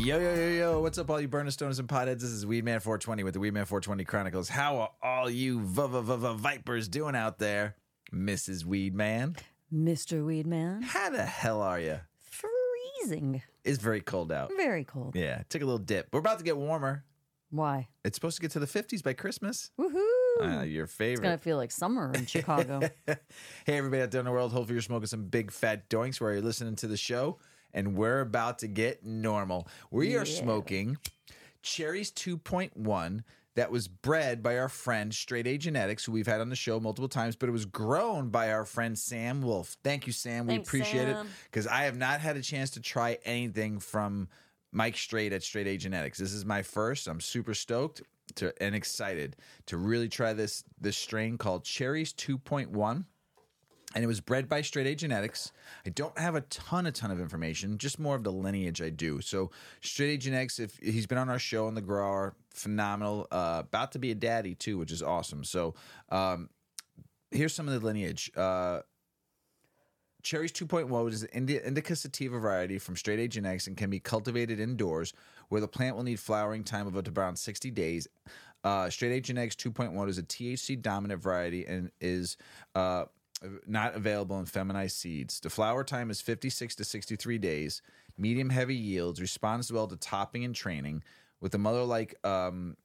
Yo, yo, yo, yo. What's up, all you burner stoners and potheads? This is Weedman 420 with the Weedman 420 Chronicles. How are all you vipers doing out there? Mrs. Weedman. Mr. Weedman. How the hell are you? Freezing. It's very cold out. Very cold. Yeah, took a little dip. We're about to get warmer. Why? It's supposed to get to the 50s by Christmas. Woohoo! Your It's going favorite. to feel like summer in Chicago. Hey, everybody out there in the world. Hopefully you're smoking some big fat doinks while you're listening to the show. And we're about to get normal. We are smoking Cherries 2.1 that was bred by our friend Straight A Genetics, who we've had on the show multiple times, but it was grown by our friend Sam Wolf. Thank you, Sam. Thanks, we appreciate Sam. it because I have not had a chance to try anything from Mike Straight at Straight A Genetics. This is my first. I'm super stoked and excited to really try this strain called Cherries 2.1. And it was bred by Straight A Genetics. I don't have a ton of information, just more of the lineage I do. So Straight A Genetics, if he's been on our show on the grower, phenomenal. About to be a daddy too, which is awesome. So here's some of the lineage. Cherries 2.1 is an indica sativa variety from Straight A Genetics and can be cultivated indoors, where the plant will need flowering time of around 60 days. Straight A Genetics 2.1 is a THC dominant variety and is not available in feminized seeds. The flower time is 56 to 63 days. Medium heavy yields, responds well to topping and training. With a mother-like, what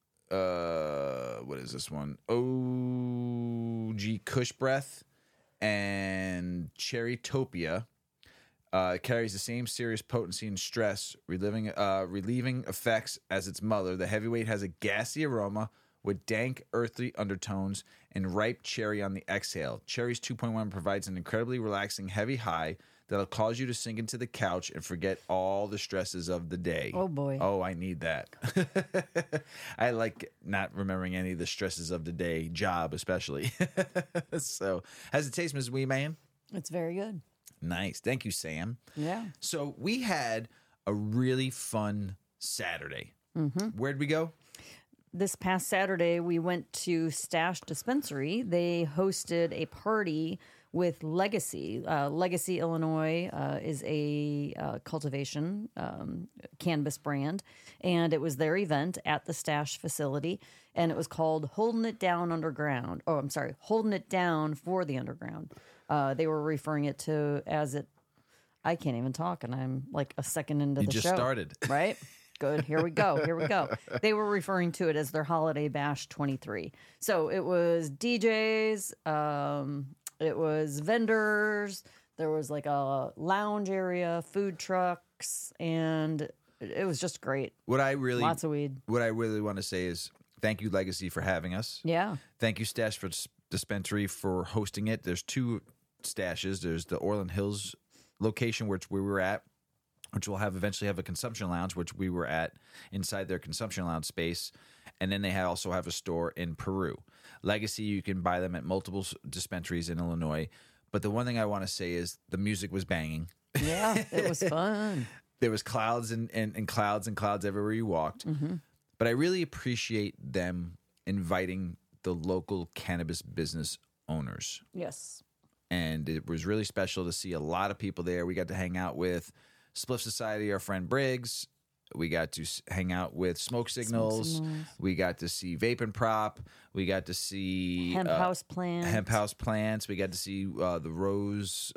is this one? OG Kush Breath and Cherrytopia. It carries the same serious potency and stress, relieving effects as its mother. The heavyweight has a gassy aroma with dank, earthy undertones and ripe cherry on the exhale. Cherries 2.1 provides an incredibly relaxing, heavy high that'll cause you to sink into the couch and forget all the stresses of the day. Oh, boy. Oh, I need that. I like not remembering any of the stresses of the day, job especially. So, how's it taste, Ms. Wee Man? It's very good. Nice. Thank you, Sam. Yeah. So, we had a really fun Saturday. Where'd we go? This past Saturday, we went to Stash Dispensary. They hosted a party with Legacy. Legacy, Illinois is a cultivation cannabis brand, and it was their event at the Stash facility, and it was called Holding It Down Underground. Oh, I'm sorry, Holding It Down for the Underground. They were referring it to as it. I can't even talk, and I'm like a second into the show. You just started. Right? Good. Here we go. They were referring to it as their Holiday Bash 23. So it was DJs, it was vendors, there was like a lounge area, food trucks, and it was just great. Lots of weed. What I really want to say is thank you, Legacy, for having us. Yeah. Thank you, Stash Dispensary, for hosting it. There's two stashes. There's the Orland Hills location, which we were at, which will eventually have a consumption lounge, which we were at inside their consumption lounge space. And then they also have a store in Peru. Legacy, you can buy them at multiple dispensaries in Illinois. But the one thing I want to say is the music was banging. Yeah, it was fun. There was clouds and clouds and clouds everywhere you walked. But I really appreciate them inviting the local cannabis business owners. Yes. And it was really special to see a lot of people there. We got to hang out with Spliff Society, our friend Briggs. We got to hang out with Smoke Signals. We got to see Vape and Prop. We got to see Hemp House Plants. Hemp House Plants. We got to see the Rose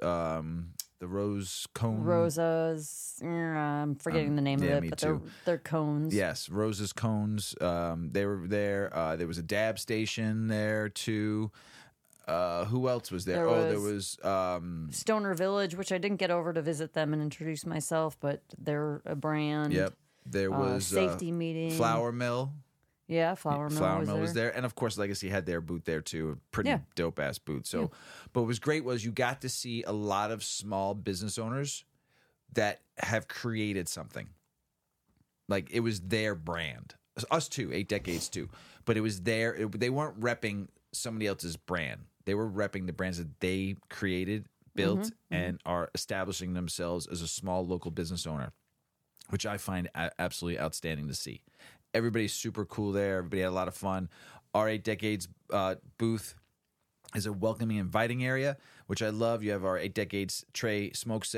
Cone. Rosas. I'm forgetting the name yeah, of me it, but too. they're cones. Yes, Rose's Cones. They were there. There was a dab station there too. Who else was there? There was Stoner Village, which I didn't get over to visit them and introduce myself, but they're a brand. Yep. There was Safety Meeting. Flour Mill. Yeah, Flour Mill was there. And of course Legacy had their booth there too. A pretty Yeah. dope ass booth. So but what was great was you got to see a lot of small business owners that have created something. Like it was their brand. Us too, 8 Decades too. But it was they weren't repping somebody else's brand. They were repping the brands that they created, built, and are establishing themselves as a small local business owner, which I find absolutely outstanding to see. Everybody's super cool there. Everybody had a lot of fun. Our 8 Decades booth is a welcoming, inviting area, which I love. You have our 8 Decades tray smoke set.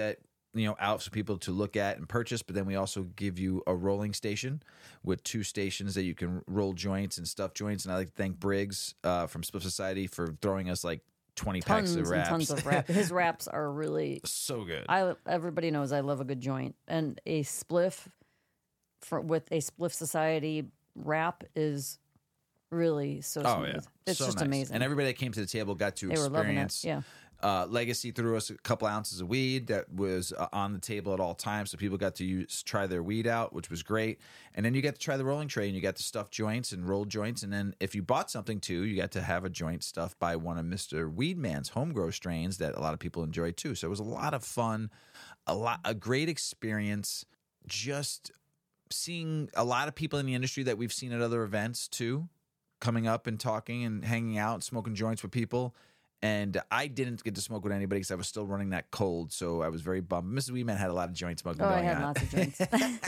out for people to look at and purchase. But then we also give you a rolling station with 2 stations that you can roll joints and stuff joints. And I like to thank Briggs from Spliff Society for throwing us like 20 packs of wraps. Tons of wraps. His wraps are really so good. Everybody knows I love a good joint, and a spliff with a Spliff Society wrap is really so smooth. Yeah. It's so just nice. amazing. And everybody that came to the table got to They were loving it. experience. Yeah. Legacy threw us a couple ounces of weed that was on the table at all times, so people got to try their weed out, which was great. And then you got to try the rolling tray, and you got to stuff joints and roll joints. And then if you bought something too, you got to have a joint stuffed by one of Mr. Weedman's home grow strains that a lot of people enjoyed too. So it was a lot of fun, a great experience. Just seeing a lot of people in the industry that we've seen at other events too, coming up and talking and hanging out, smoking joints with people. And I didn't get to smoke with anybody because I was still running that cold, so I was very bummed. Mrs. Weeman had a lot of joint smoking going on. I had lots of joints.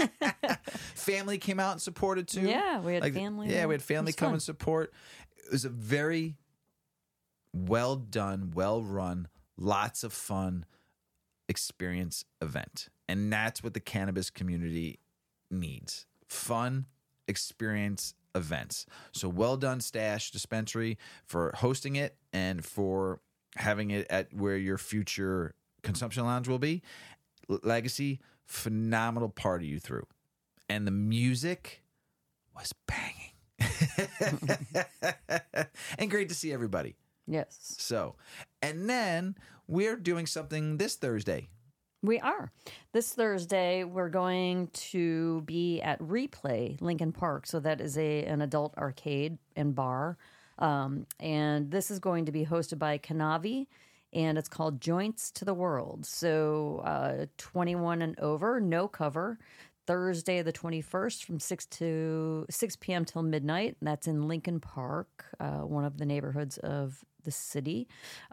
Family came out and supported too. Yeah, we had family. Yeah, we had family come fun. and support. It was a very well done, well run, lots of fun experience event. And that's what the cannabis community needs. Fun experience events. So well done, Stash Dispensary, for hosting it and for having it at where your future consumption lounge will be. Legacy, phenomenal party you threw. And the music was banging. And great to see everybody. Yes. So, and then we're doing something this Thursday. We are. This Thursday, we're going to be at Replay Lincoln Park. So that is an adult arcade and bar. And this is going to be hosted by Kanavi, and it's called Joints to the World. So 21 and over, no cover. Thursday the 21st from 6 p.m. till midnight. And that's in Lincoln Park, one of the neighborhoods of the city.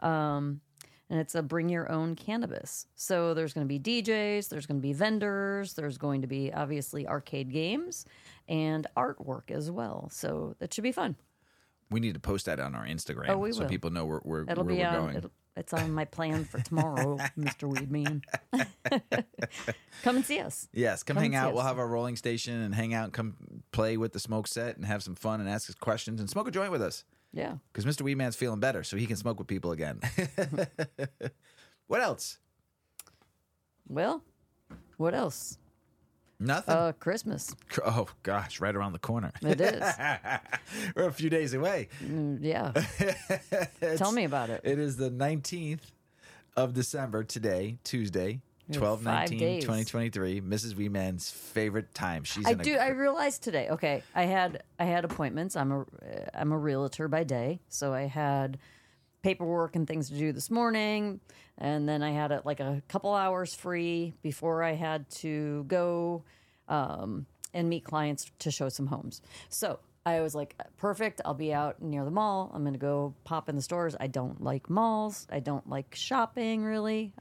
And it's a bring your own cannabis. So there's going to be DJs, there's going to be vendors, there's going to be obviously arcade games and artwork as well. So that should be fun. We need to post that on our Instagram so will. people know where we're It'll be going. It's on my plan for tomorrow, Mr. Weedman. Come and see us. Yes, come hang out. We'll have our rolling station and hang out and come play with the smoke set and have some fun and ask us questions and smoke a joint with us. Yeah. Because Mr. Weedman's feeling better, so he can smoke with people again. What else? Well, what else? Nothing. Christmas. Oh, gosh, right around the corner. It is. We're a few days away. Yeah. Tell me about it. It is the 19th of December today, Tuesday. 12/19/2023, Mrs. Weeman's favorite time. I realized today. Okay, I had appointments. I'm a realtor by day, so I had paperwork and things to do this morning, and then I had a couple hours free before I had to go and meet clients to show some homes. So I was like, perfect. I'll be out near the mall. I'm going to go pop in the stores. I don't like malls. I don't like shopping really.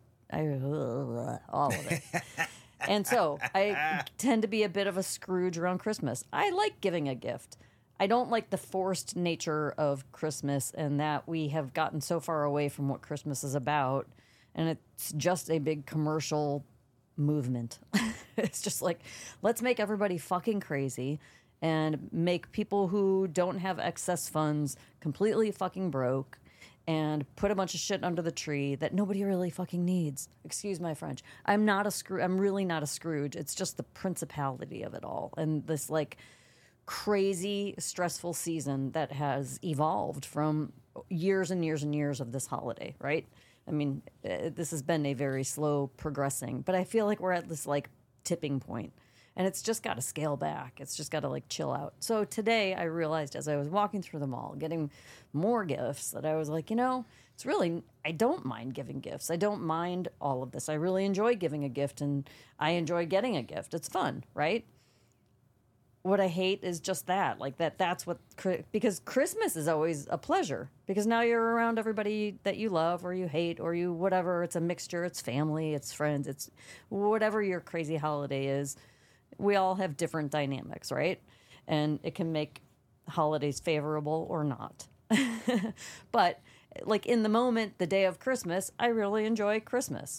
All of it. And so I tend to be a bit of a Scrooge around Christmas. I like giving a gift. I don't like the forced nature of Christmas and that we have gotten so far away from what Christmas is about. And it's just a big commercial movement. It's just like, let's make everybody fucking crazy and make people who don't have excess funds completely fucking broke and put a bunch of shit under the tree that nobody really fucking needs. Excuse my French. I'm really not a Scrooge. It's just the principality of it all. And this crazy, stressful season that has evolved from years and years and years of this holiday, right? I mean, this has been a very slow progressing, but I feel like we're at this tipping point. And it's just got to scale back. It's just got to chill out. So today I realized as I was walking through the mall, getting more gifts, that I was like, it's really, I don't mind giving gifts. I don't mind all of this. I really enjoy giving a gift and I enjoy getting a gift. It's fun, right? What I hate is just that. That's what, because Christmas is always a pleasure because now you're around everybody that you love or you hate or you whatever. It's a mixture. It's family. It's friends. It's whatever your crazy holiday is. We all have different dynamics, right? And it can make holidays favorable or not. But in the moment, the day of Christmas, I really enjoy Christmas.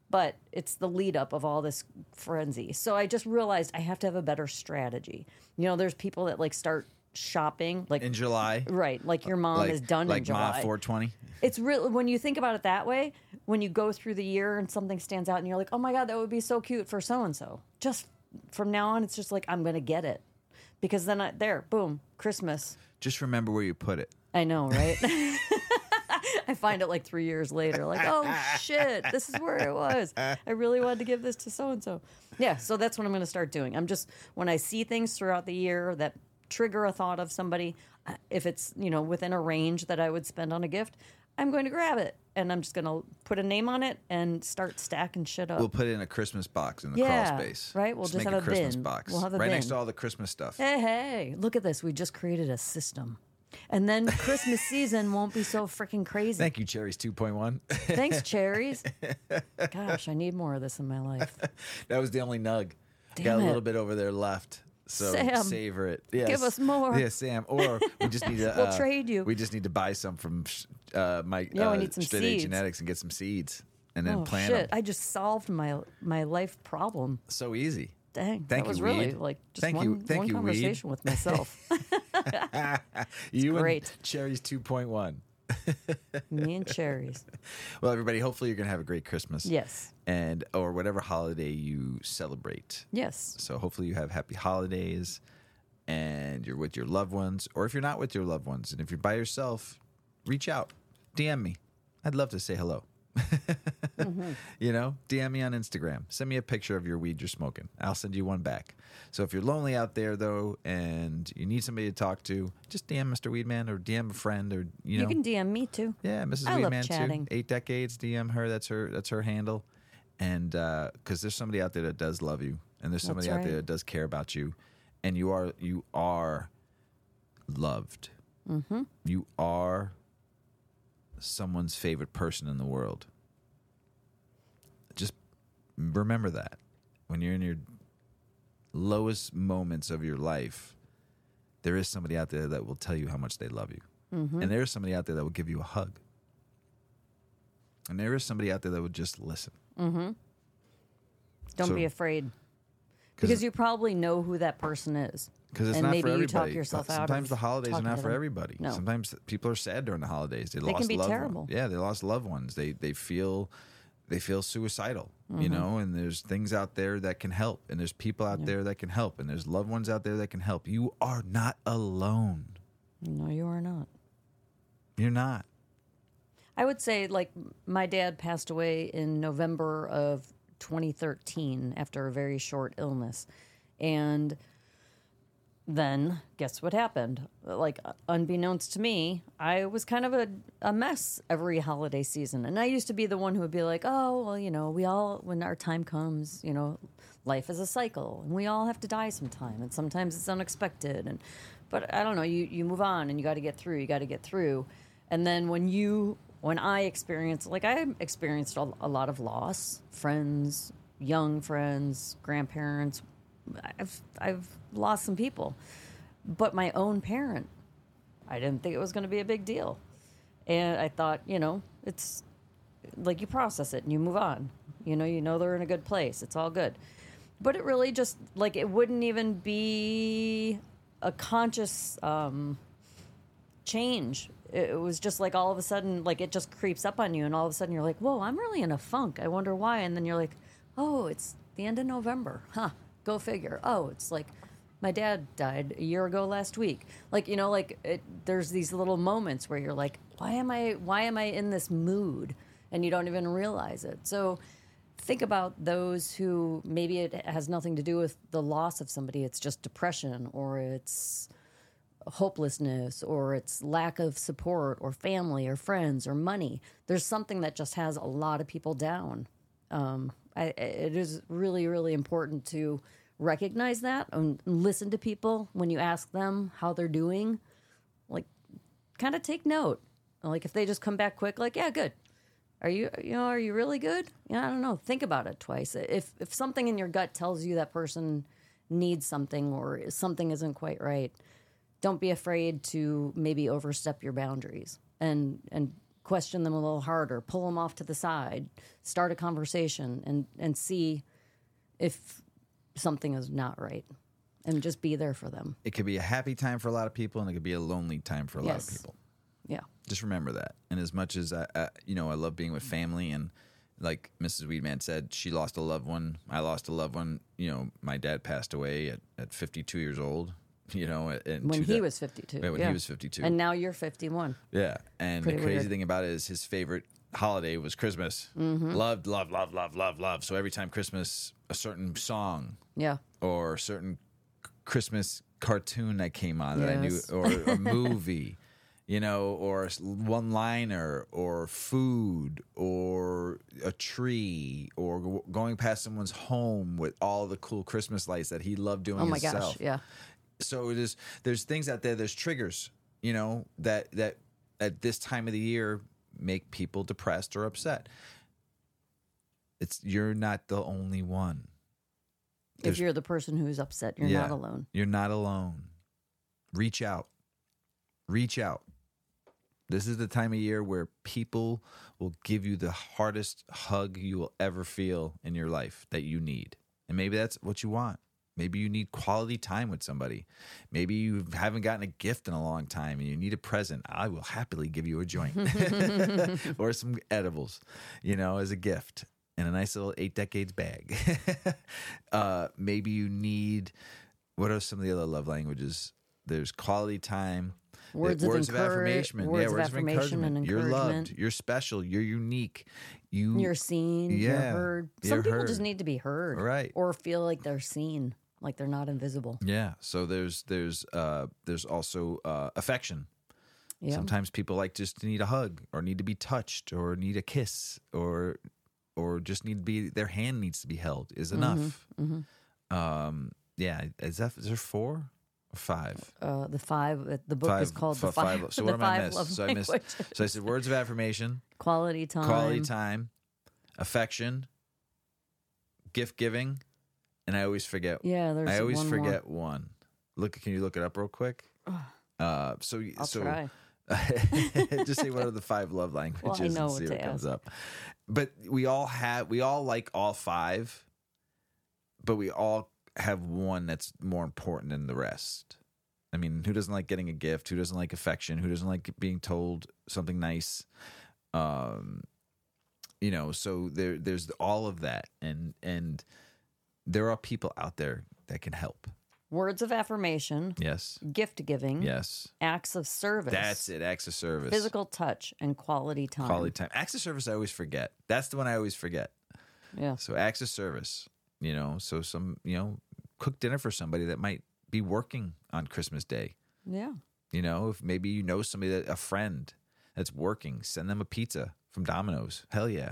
but it's the lead up of all this frenzy. So I just realized I have to have a better strategy. You know, there's people that like start shopping like In July, right, like your mom is done like in July. Ma 420. It's real when you think about it that way. When you go through the year and something stands out, and you're like, "Oh my god, that would be so cute for so and so." Just from now on, it's just like I'm gonna get it because then boom, Christmas. Just remember where you put it. I know, right? I find it like 3 years later, like, oh shit, this is where it was. I really wanted to give this to so and so. Yeah, so that's what I'm going to start doing. I'm just when I see things throughout the year that trigger a thought of somebody, if it's within a range that I would spend on a gift, I'm going to grab it and I'm just going to put a name on it and start stacking shit up. We'll put it in a Christmas box in the crawl space. Right. We'll just make have a Christmas bin. box We'll have a right bin. next to all the Christmas stuff. Hey, look at this. We just created a system. And then Christmas season won't be so freaking crazy. Thank you, Cherries 2.1. Thanks, Cherries. Gosh, I need more of this in my life. That was the only nug. Damn Got a it. little bit over there left. So Sam, savor it. Yes. give us more. Yeah, Sam. Or we just need to. We'll trade you. We just need to buy some from my we need some Straight A seeds. Genetics and get some seeds and then Oh plant shit! them. I just solved my life problem. So easy. Dang, Thank that was you, really weed. like just Thank one, you. Thank one you, weed. conversation with myself. You great. and Cherries 2.1. Me and Cherries. Well, everybody, hopefully you're going to have a great Christmas. Yes. And or whatever holiday you celebrate. Yes. So hopefully you have happy holidays and you're with your loved ones. Or if you're not with your loved ones and if you're by yourself, reach out. DM me. I'd love to say hello. DM me on Instagram. Send me a picture of your weed you're smoking. I'll send you one back. So if you're lonely out there, though, and you need somebody to talk to, just DM Mr. Weedman or DM a friend or, You can DM me too. Yeah, Mrs. I love Weedman chatting. too. 8 decades, DM her. That's her handle. And because there's somebody out there that does love you, and there's somebody out there right. that does care about you, and you are loved. Mm-hmm. You are someone's favorite person in the world. Just remember that when you're in your lowest moments of your life, there is somebody out there that will tell you how much they love you. Mm-hmm. And there is somebody out there that will give you a hug. And there is somebody out there that would just listen. Mm-hmm. Don't So- be afraid. Because you probably know who that person is. Because it's And not maybe for you everybody. talk yourself out Sometimes of the holidays are talking not to for them. everybody. No. Sometimes people are sad during the holidays. They can lost be loved terrible. ones. Yeah, they lost loved ones. They feel suicidal, Mm-hmm. and there's things out there that can help, and there's people out there that can help, and there's loved ones out there that can help. You are not alone. No, you are not. You're not. I would say, like, my dad passed away in November of 2013 after a very short illness. And then guess what happened? Like, unbeknownst to me, I was kind of a mess every holiday season. And I used to be the one who would be like, oh, well, we all, when our time comes, life is a cycle and we all have to die sometime. And sometimes it's unexpected. But I don't know, you move on and you got to get through. And then when I experienced a lot of loss, friends, young friends, grandparents, I've lost some people, but my own parent, I didn't think it was going to be a big deal. And I thought, it's like you process it and you move on, they're in a good place. It's all good. But it really just like, it wouldn't even be a conscious, change. It was just like all of a sudden, like it just creeps up on you, and all of a sudden you're like, whoa, I'm really in a funk. I wonder why. And then you're like, oh, it's the end of November. Huh. Go figure. Oh, it's like my dad died a year ago last week. Like, there's these little moments where you're like, why am I in this mood? And you don't even realize it. So think about those who maybe it has nothing to do with the loss of somebody. It's just depression, or it's hopelessness, or it's lack of support, or family, or friends, or money. There's something that just has a lot of people down. It is really, really important to recognize that and listen to people when you ask them how they're doing. Like, kind of take note. Like, if they just come back quick, like, yeah, good. Are you really good? Yeah, I don't know. Think about it twice. If something in your gut tells you that person needs something or something isn't quite right, don't be afraid to maybe overstep your boundaries and question them a little harder, pull them off to the side, start a conversation, and see if something is not right, and just be there for them. It could be a happy time for a lot of people, and it could be a lonely time for a lot of people. Yeah. Just remember that. And as much as I love being with family, and like Mrs. Weedman said, she lost a loved one. I lost a loved one. My dad passed away at 52 years old. When he was 52. When he was 52. And now you're 51. Yeah. And Pretty the crazy weird. thing about it is his favorite holiday was Christmas. Mm-hmm. Loved, love, love, love, love, love. So every time Christmas, a certain song Yeah. or a certain Christmas cartoon that came on that I knew, Yes. or a movie, or one-liner, or food, or a tree, or going past someone's home with all the cool Christmas lights that he loved doing Oh my himself. gosh. Yeah. So there's things out there, there's triggers, that at this time of the year make people depressed or upset. You're not the only one. If you're the person who's upset, you're not alone. You're not alone. Reach out. Reach out. This is the time of year where people will give you the hardest hug you will ever feel in your life that you need. And maybe that's what you want. Maybe you need quality time with somebody. Maybe you haven't gotten a gift in a long time and you need a present. I will happily give you a joint or some edibles, as a gift in a nice little 8 decades bag. Maybe you need, what are some of the other love languages? There's quality time. Words of affirmation. Words of affirmation and You're encouragement. loved. You're special. You're unique. You're seen. You're heard. Some people just need to be heard. Right. Or feel like they're seen, like they're not invisible. Yeah. So there's also affection. Yeah. Sometimes people just need a hug, or need to be touched, or need a kiss, or just need to be, their hand needs to be held is enough. Mm-hmm. Yeah. Is there 4 or 5? The 5. The book is called The Five. So the what am I five missed? love So I missed. languages. So I said words of affirmation, Quality time. affection, gift giving, and I always forget. Yeah, there's I always one forget one. Can you look it up real quick? I'll try. Just say what are the 5 love languages Well, I know and see what what to comes ask. up. But we all like all 5, but we all have one that's more important than the rest. I mean, who doesn't like getting a gift? Who doesn't like affection? Who doesn't like being told something nice? So there's all of that, and there are people out there that can help. Words of affirmation. Yes. Gift giving. Yes. Acts of service. That's it. Acts of service. Physical touch and quality time. Quality time. Acts of service I always forget. That's the one I always forget. Yeah. So acts of service, so cook dinner for somebody that might be working on Christmas Day. Yeah. If maybe somebody, a friend that's working, send them a pizza from Domino's. Hell yeah.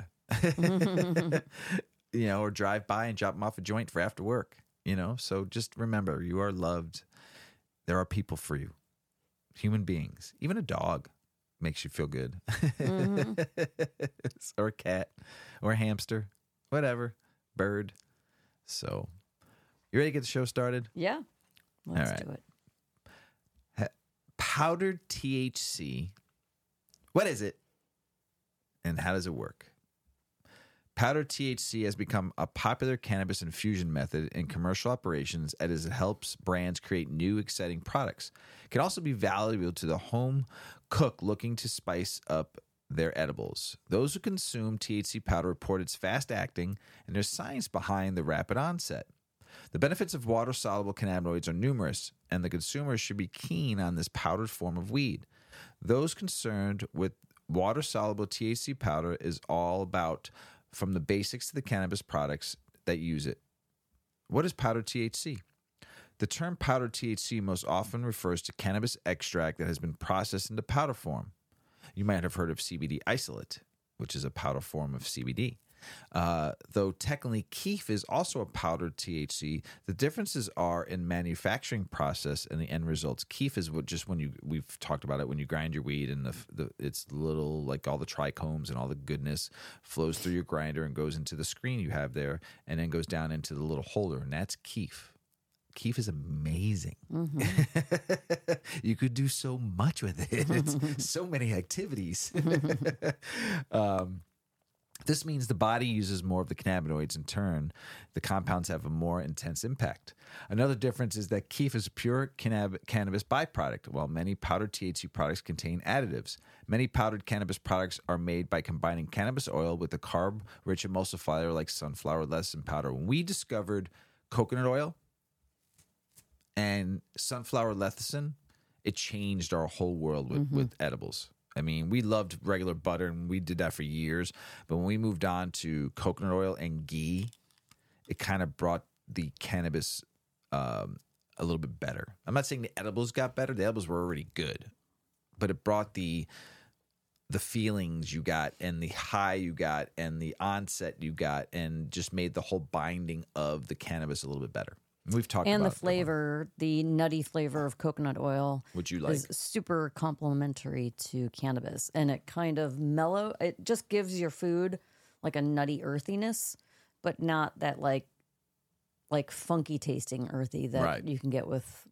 Or drive by and drop them off a joint for after work. So just remember, you are loved. There are people for you. Human beings. Even a dog makes you feel good. Mm-hmm. Or a cat. Or a hamster. Whatever. Bird. So, you ready to get the show started? Yeah. Let's All right. do it. Powdered THC. What is it? And how does it work? Powdered THC has become a popular cannabis infusion method in commercial operations as it helps brands create new, exciting products. It can also be valuable to the home cook looking to spice up their edibles. Those who consume THC powder report its fast acting, and there's science behind the rapid onset. The benefits of water-soluble cannabinoids are numerous, and the consumers should be keen on this powdered form of weed. Those concerned with water-soluble THC powder is all about from the basics to the cannabis products that use it. What is powdered THC? The term powdered THC most often refers to cannabis extract that has been processed into powder form. You might have heard of CBD isolate, which is a powder form of CBD. Though technically keef is also a powdered THC, the differences are in manufacturing process and the end results. Keef is we've talked about it, when you grind your weed and it's little, like all the trichomes and all the goodness flows through your grinder and goes into the screen you have there and then goes down into the little holder, and that's keef. Keef is amazing. You could do so much with it. It's so many activities. This means the body uses more of the cannabinoids. In turn, the compounds have a more intense impact. Another difference is that Keef is a pure cannabis byproduct, while many powdered THC products contain additives. Many powdered cannabis products are made by combining cannabis oil with a carb-rich emulsifier like sunflower lecithin powder. When we discovered coconut oil and sunflower lecithin, it changed our whole world with edibles. I mean, we loved regular butter, and we did that for years. But when we moved on to coconut oil and ghee, it kind of brought the cannabis a little bit better. I'm not saying the edibles got better. The edibles were already good. But it brought the feelings you got and the high you got and the onset you got and just made the whole binding of the cannabis a little bit better. We've talked and about the flavor, the nutty flavor of coconut oil, which you like, is super complementary to cannabis, and it kind of it just gives your food like a nutty earthiness, but not that like funky tasting earthy that you can get with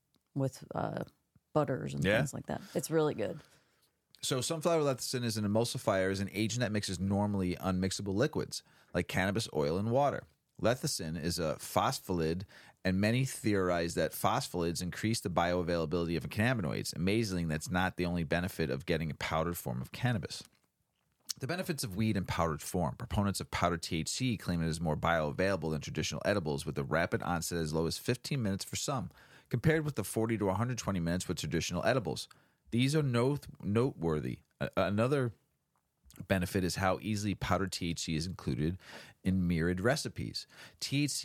butters and things like that. It's really good. So sunflower lecithin is an emulsifier, is an agent that mixes normally unmixable liquids like cannabis oil and water. Lecithin is a phospholipid, and many theorize that phospholipids increase the bioavailability of cannabinoids. Amazingly, that's not the only benefit of getting a powdered form of cannabis. The benefits of weed in powdered form. Proponents of powdered THC claim it is more bioavailable than traditional edibles, with a rapid onset as low as 15 minutes for some, compared with the 40 to 120 minutes with traditional edibles. These are noteworthy. Another benefit is how easily powdered THC is included in myriad recipes. THC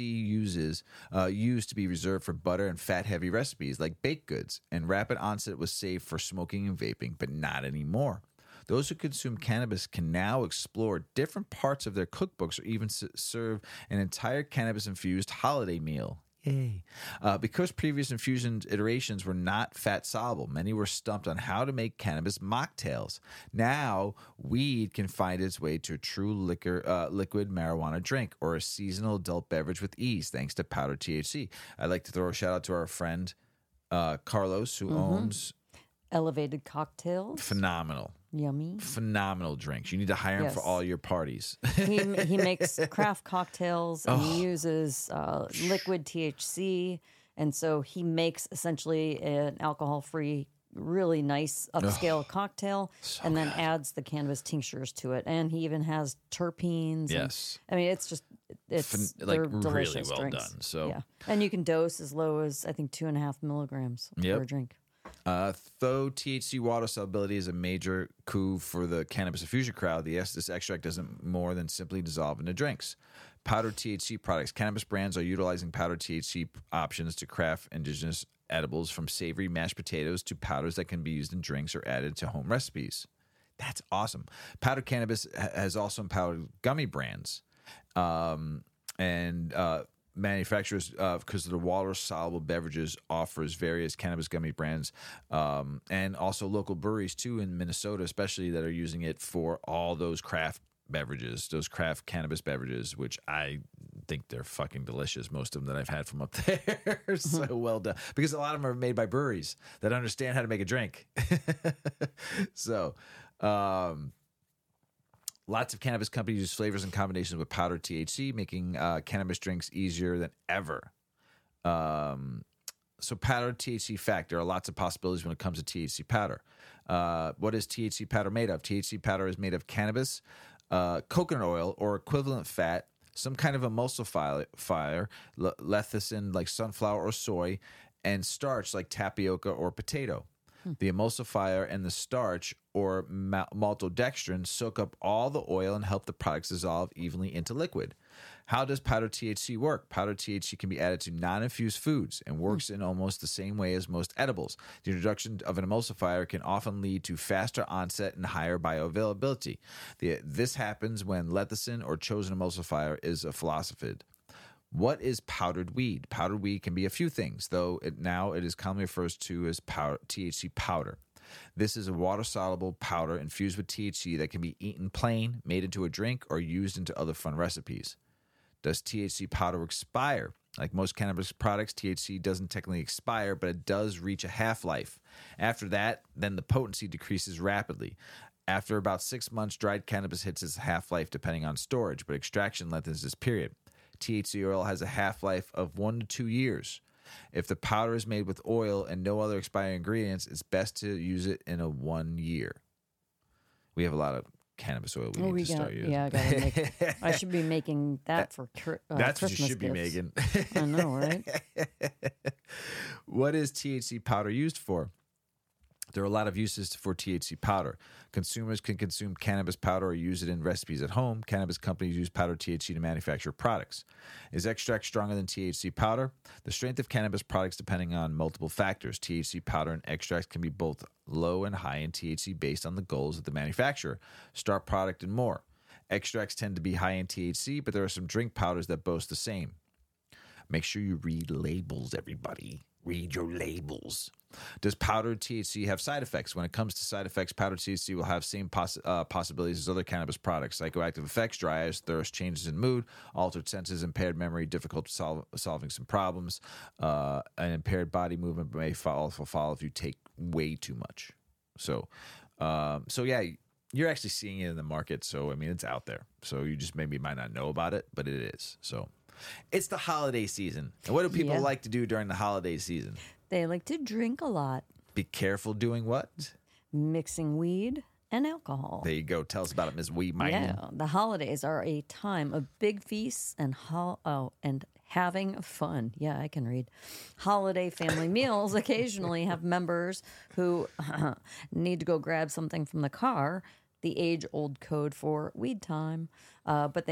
used to be reserved for butter and fat-heavy recipes like baked goods, and rapid onset was saved for smoking and vaping, but not anymore. Those who consume cannabis can now explore different parts of their cookbooks or even serve an entire cannabis-infused holiday meal. Yay. Because previous infusion iterations were not fat soluble, many were stumped on how to make cannabis mocktails. Now, weed can find its way to a true liquid marijuana drink or a seasonal adult beverage with ease, thanks to powdered THC. I'd like to throw a shout out to our friend Carlos, who owns Elevated Cocktails. Phenomenal. Yummy. Phenomenal drinks. You need to hire him for all your parties. He makes craft cocktails, and he uses liquid THC. And so he makes essentially an alcohol-free, really nice upscale cocktail, and then adds the cannabis tinctures to it. And he even has terpenes. Yes. And, I mean, they're delicious really well drinks. done. So, yeah. And you can dose as low as, I think, 2.5 milligrams for a drink. Though THC water solubility is a major coup for the cannabis infusion crowd, this extract doesn't more than simply dissolve into drinks. Powdered THC products. Cannabis brands are utilizing powdered THC options to craft indigenous edibles, from savory mashed potatoes to powders that can be used in drinks or added to home recipes. That's awesome. Powdered cannabis has also empowered gummy brands. Manufacturers, because of the water-soluble beverages, offers various cannabis gummy brands, and also local breweries too in Minnesota, especially, that are using it for all those craft beverages, those craft cannabis beverages, which I think they're fucking delicious. Most of them that I've had from up there are so well done, because a lot of them are made by breweries that understand how to make a drink. So, lots of cannabis companies use flavors and combinations with powdered THC, making cannabis drinks easier than ever. So powdered THC fact, there are lots of possibilities when it comes to THC powder. What is THC powder made of? THC powder is made of cannabis, coconut oil, or equivalent fat, some kind of emulsifier, lecithin like sunflower or soy, and starch like tapioca or potato. The emulsifier and the starch, or maltodextrin, soak up all the oil and help the products dissolve evenly into liquid. How does powdered THC work? Powdered THC can be added to non-infused foods and works in almost the same way as most edibles. The introduction of an emulsifier can often lead to faster onset and higher bioavailability. This happens when lecithin or chosen emulsifier is a phospholipid. What is powdered weed? Powdered weed can be a few things, though it is commonly referred to as THC powder. This is a water-soluble powder infused with THC that can be eaten plain, made into a drink, or used into other fun recipes. Does THC powder expire? Like most cannabis products, THC doesn't technically expire, but it does reach a half-life. After that, then the potency decreases rapidly. After about 6 months, dried cannabis hits its half-life depending on storage, but extraction lengthens this period. THC oil has a half-life of 1 to 2 years. If the powder is made with oil and no other expiring ingredients, it's best to use it in a 1 year. We have a lot of cannabis oil we need to start using. Yeah, I should be making that for That's Christmas what you should be gifts. making. I know, right? What is THC powder used for? There are a lot of uses for THC powder. Consumers can consume cannabis powder or use it in recipes at home. Cannabis companies use powdered THC to manufacture products. Is extract stronger than THC powder? The strength of cannabis products depending on multiple factors. THC powder and extracts can be both low and high in THC based on the goals of the manufacturer, start product, and more. Extracts tend to be high in THC, but there are some drink powders that boast the same. Make sure you read labels, everybody. Read your labels. Does powdered THC have side effects? When it comes to side effects, powdered THC will have same possibilities as other cannabis products. Psychoactive effects, dry eyes, thirst, changes in mood, altered senses, impaired memory, difficult solving some problems. An impaired body movement may also follow if you take way too much. So yeah, you're actually seeing it in the market. So, I mean, it's out there. So you just maybe might not know about it, but it is. So it's the holiday season. And what do people like to do during the holiday season? They like to drink a lot. Be careful doing what? Mixing weed and alcohol. There you go. Tell us about it, Ms. Weed Mine. Yeah, the holidays are a time of big feasts and having fun. Yeah, I can read. Holiday family meals occasionally have members who need to go grab something from the car, the age-old code for weed time. But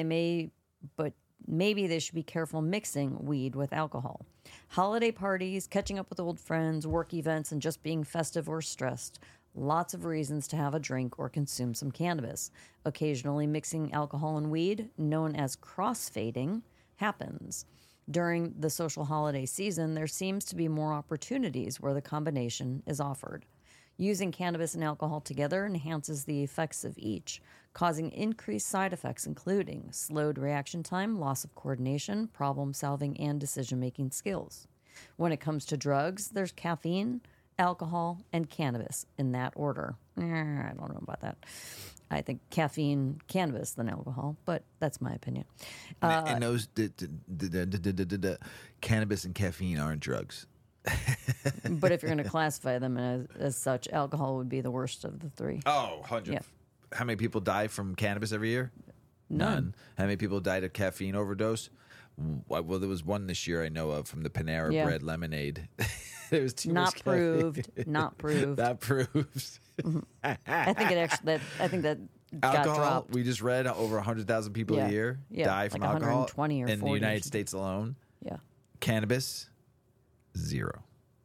maybe they should be careful mixing weed with alcohol. Holiday parties, catching up with old friends, work events, and just being festive or stressed. Lots of reasons to have a drink or consume some cannabis. Occasionally mixing alcohol and weed, known as crossfading, happens. During the social holiday season, there seems to be more opportunities where the combination is offered. Using cannabis and alcohol together enhances the effects of each, causing increased side effects including slowed reaction time, loss of coordination, problem-solving, and decision-making skills. When it comes to drugs, there's caffeine, alcohol, and cannabis in that order. I don't know about that. I think caffeine, cannabis, then alcohol, but that's my opinion. And those cannabis and caffeine aren't drugs. But if you're going to classify them as such, alcohol would be the worst of the three. Oh, 100. Yeah. How many people die from cannabis every year? None. How many people died of caffeine overdose? Well, there was one this year I know of from the Panera Bread lemonade. There was too much proved. caffeine. Not proved. That proves. I think it actually. I think that Alcohol, got dropped. we just read over 100,000 people a year die from like alcohol 120 or in the 40 United States alone. Yeah. Cannabis, 0.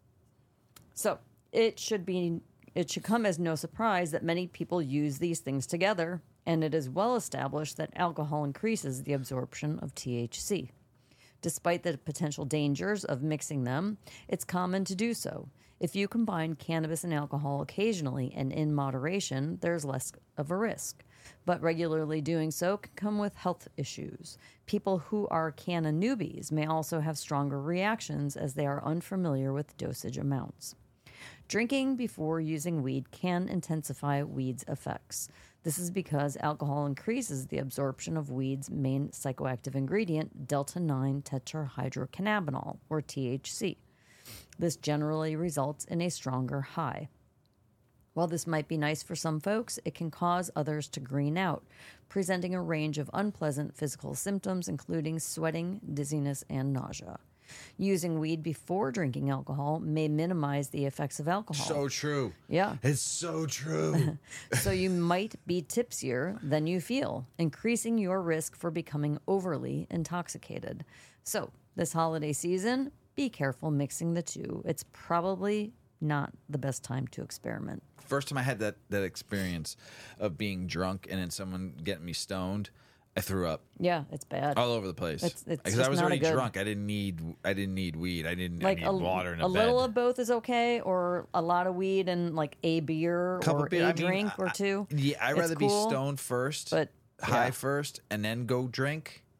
So it should come as no surprise that many people use these things together, and it is well established that alcohol increases the absorption of THC. Despite the potential dangers of mixing them, it's common to do so. If you combine cannabis and alcohol occasionally and in moderation, there's less of a risk. But regularly doing so can come with health issues. People who are canna newbies may also have stronger reactions as they are unfamiliar with dosage amounts. Drinking before using weed can intensify weed's effects. This is because alcohol increases the absorption of weed's main psychoactive ingredient, delta-9 tetrahydrocannabinol, or THC. This generally results in a stronger high. While this might be nice for some folks, it can cause others to green out, presenting a range of unpleasant physical symptoms, including sweating, dizziness, and nausea. Using weed before drinking alcohol may minimize the effects of alcohol. So true. Yeah. It's so true. So you might be tipsier than you feel, increasing your risk for becoming overly intoxicated. So this holiday season, be careful mixing the two. It's probably not the best time to experiment. First time I had that experience of being drunk and then someone getting me stoned, I threw up Yeah, it's bad. all over the place. It's because just I was not already a good- drunk. I didn't need weed. I need Like water in a bed. little of both is okay, or a lot of weed and like a beer or beer. a I mean, drink or two. Yeah, I'd It's rather cool, be stoned first, but high yeah. first, and then go drink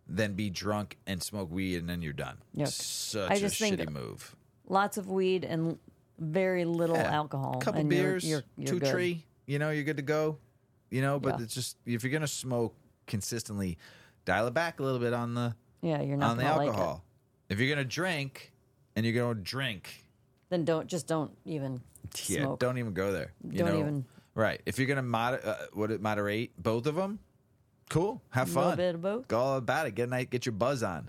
than be drunk and smoke weed and then you're done. Yuck. Such I just a think shitty move. Lots of weed and very little Yeah. alcohol. Couple and beers, you're two good. tree, you're good to go. But Yeah. it's just if you're gonna smoke consistently, dial it back a little bit on the Yeah, you're not on the gonna like alcohol. If you're gonna drink and you're gonna drink, it. Then don't even smoke. don't even go there. Don't even- Right. If you're gonna moderate both of them, cool. Have A fun. little bit of both. Go all about it. Get your buzz on.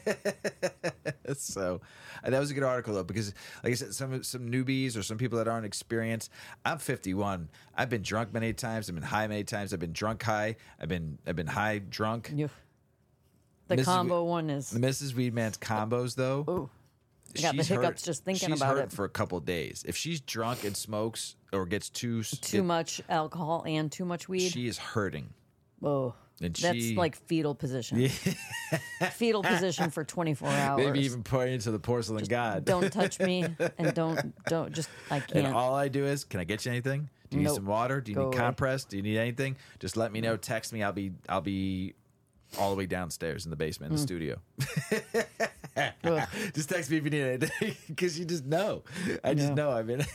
So that was a good article though, because like I said, some newbies or some people that aren't experienced. I'm 51. I've been drunk many times. I've been high many times. I've been drunk high. I've been high drunk. You- The Mrs. combo one is. The Mrs. Weedman's combos though. Ooh, I got the she's hiccups just thinking she's about hurt it. for a couple of days. If she's drunk and smokes or gets too Much alcohol and too much weed. she is hurting. Oh, And that's she- like fetal position. Fetal position for 24 hours. Maybe even pointing to the porcelain god. Don't touch me and don't just. I And can't. all I do is, can I get you anything? Do you need Nope. some water? Do you Go need away. compress? Do you need anything? Just let me know. Text me. I'll be all the way downstairs in the basement in the studio. Ugh. Just text me if you need anything, because you just know. I just Yeah. know. I mean,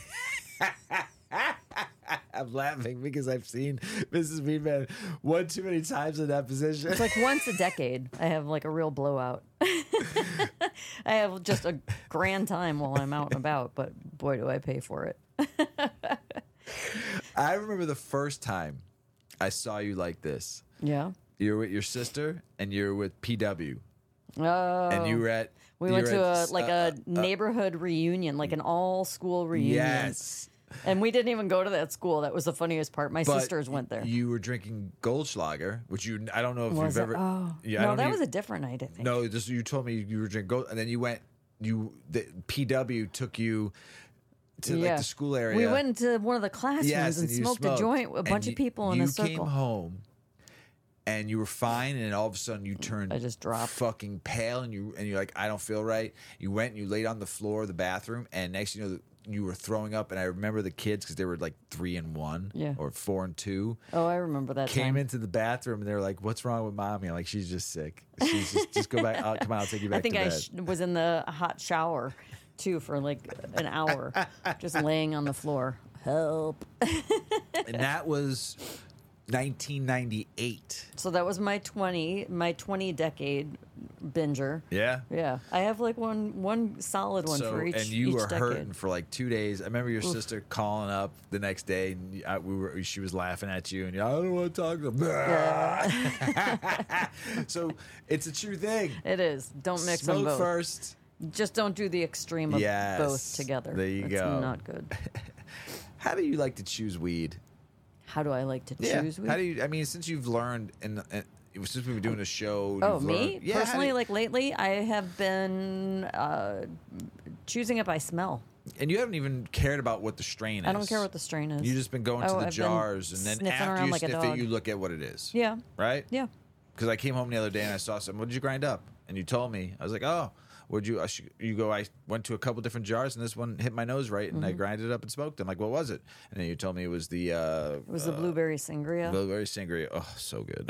I'm laughing because I've seen Mrs. Weedman one too many times in that position. It's like once a decade, I have like a real blowout. I have just a grand time while I'm out and about, but boy, do I pay for it. I remember the first time I saw you like this. Yeah. You were with your sister and you were with PW. Oh. And you were at. We you went were to at, a neighborhood reunion, like an all school reunion. Yes. And we didn't even go to that school. That was the funniest part. My But sisters went there. You were drinking Goldschlager, which I don't know if Was you've it? ever. Oh. Yeah, I no, don't that e- was a different night, I think. No, you told me you were drinking Gold, and then you went. The PW took you to like the school area. We went into one of the classrooms Yes, and you smoked a joint with a bunch of people in a You circle. came home, and you were fine, and all of a sudden you turned. I just dropped. fucking pale, and you're like, I don't feel right. You went and you laid on the floor of the bathroom, and next thing you know, you were throwing up. And I remember the kids because they were like 3 and 1, Yeah. or 4 and 2. Oh, I remember that Came time. into the bathroom and they were like, "What's wrong with mommy?" I'm like, "She's just sick. She's just go back. Come on, I'll take you back I think to I bed." was in the hot shower too for like an hour, just laying on the floor. Help. And that was 1998. So that was my 20 decade binger. Yeah. Yeah, I have like one solid one for each. and you each were decade. hurting for like 2 days. I remember your sister calling up the next day, and she was laughing at you, and I don't want to talk to them. So it's a true thing. It is. Don't mix them Smoke both. first. Just don't do the extreme of Yes. both together. There you That's go. not good. How do you like to choose weed? How do I like to choose weed? How do you? I mean, since you've learned since we've been doing a show. Oh, you've me learned- Yeah, how do personally, you- like lately, I have been choosing it by smell. and you haven't even cared about what the strain is. I don't care what the strain is. You've just been going to Oh, the I've been jars, and then sniffing after around you like a sniff dog. it, you look at what it is. Yeah, Right? yeah. Because I came home the other day and I saw something. What did you grind up? And you told me. I was like, oh, would you? You go. I went to a couple different jars, and this one hit my nose right, and I grinded it up and smoked it. I'm like, what was it? And then you told me it was the It was the blueberry sangria. blueberry sangria. Oh, so good.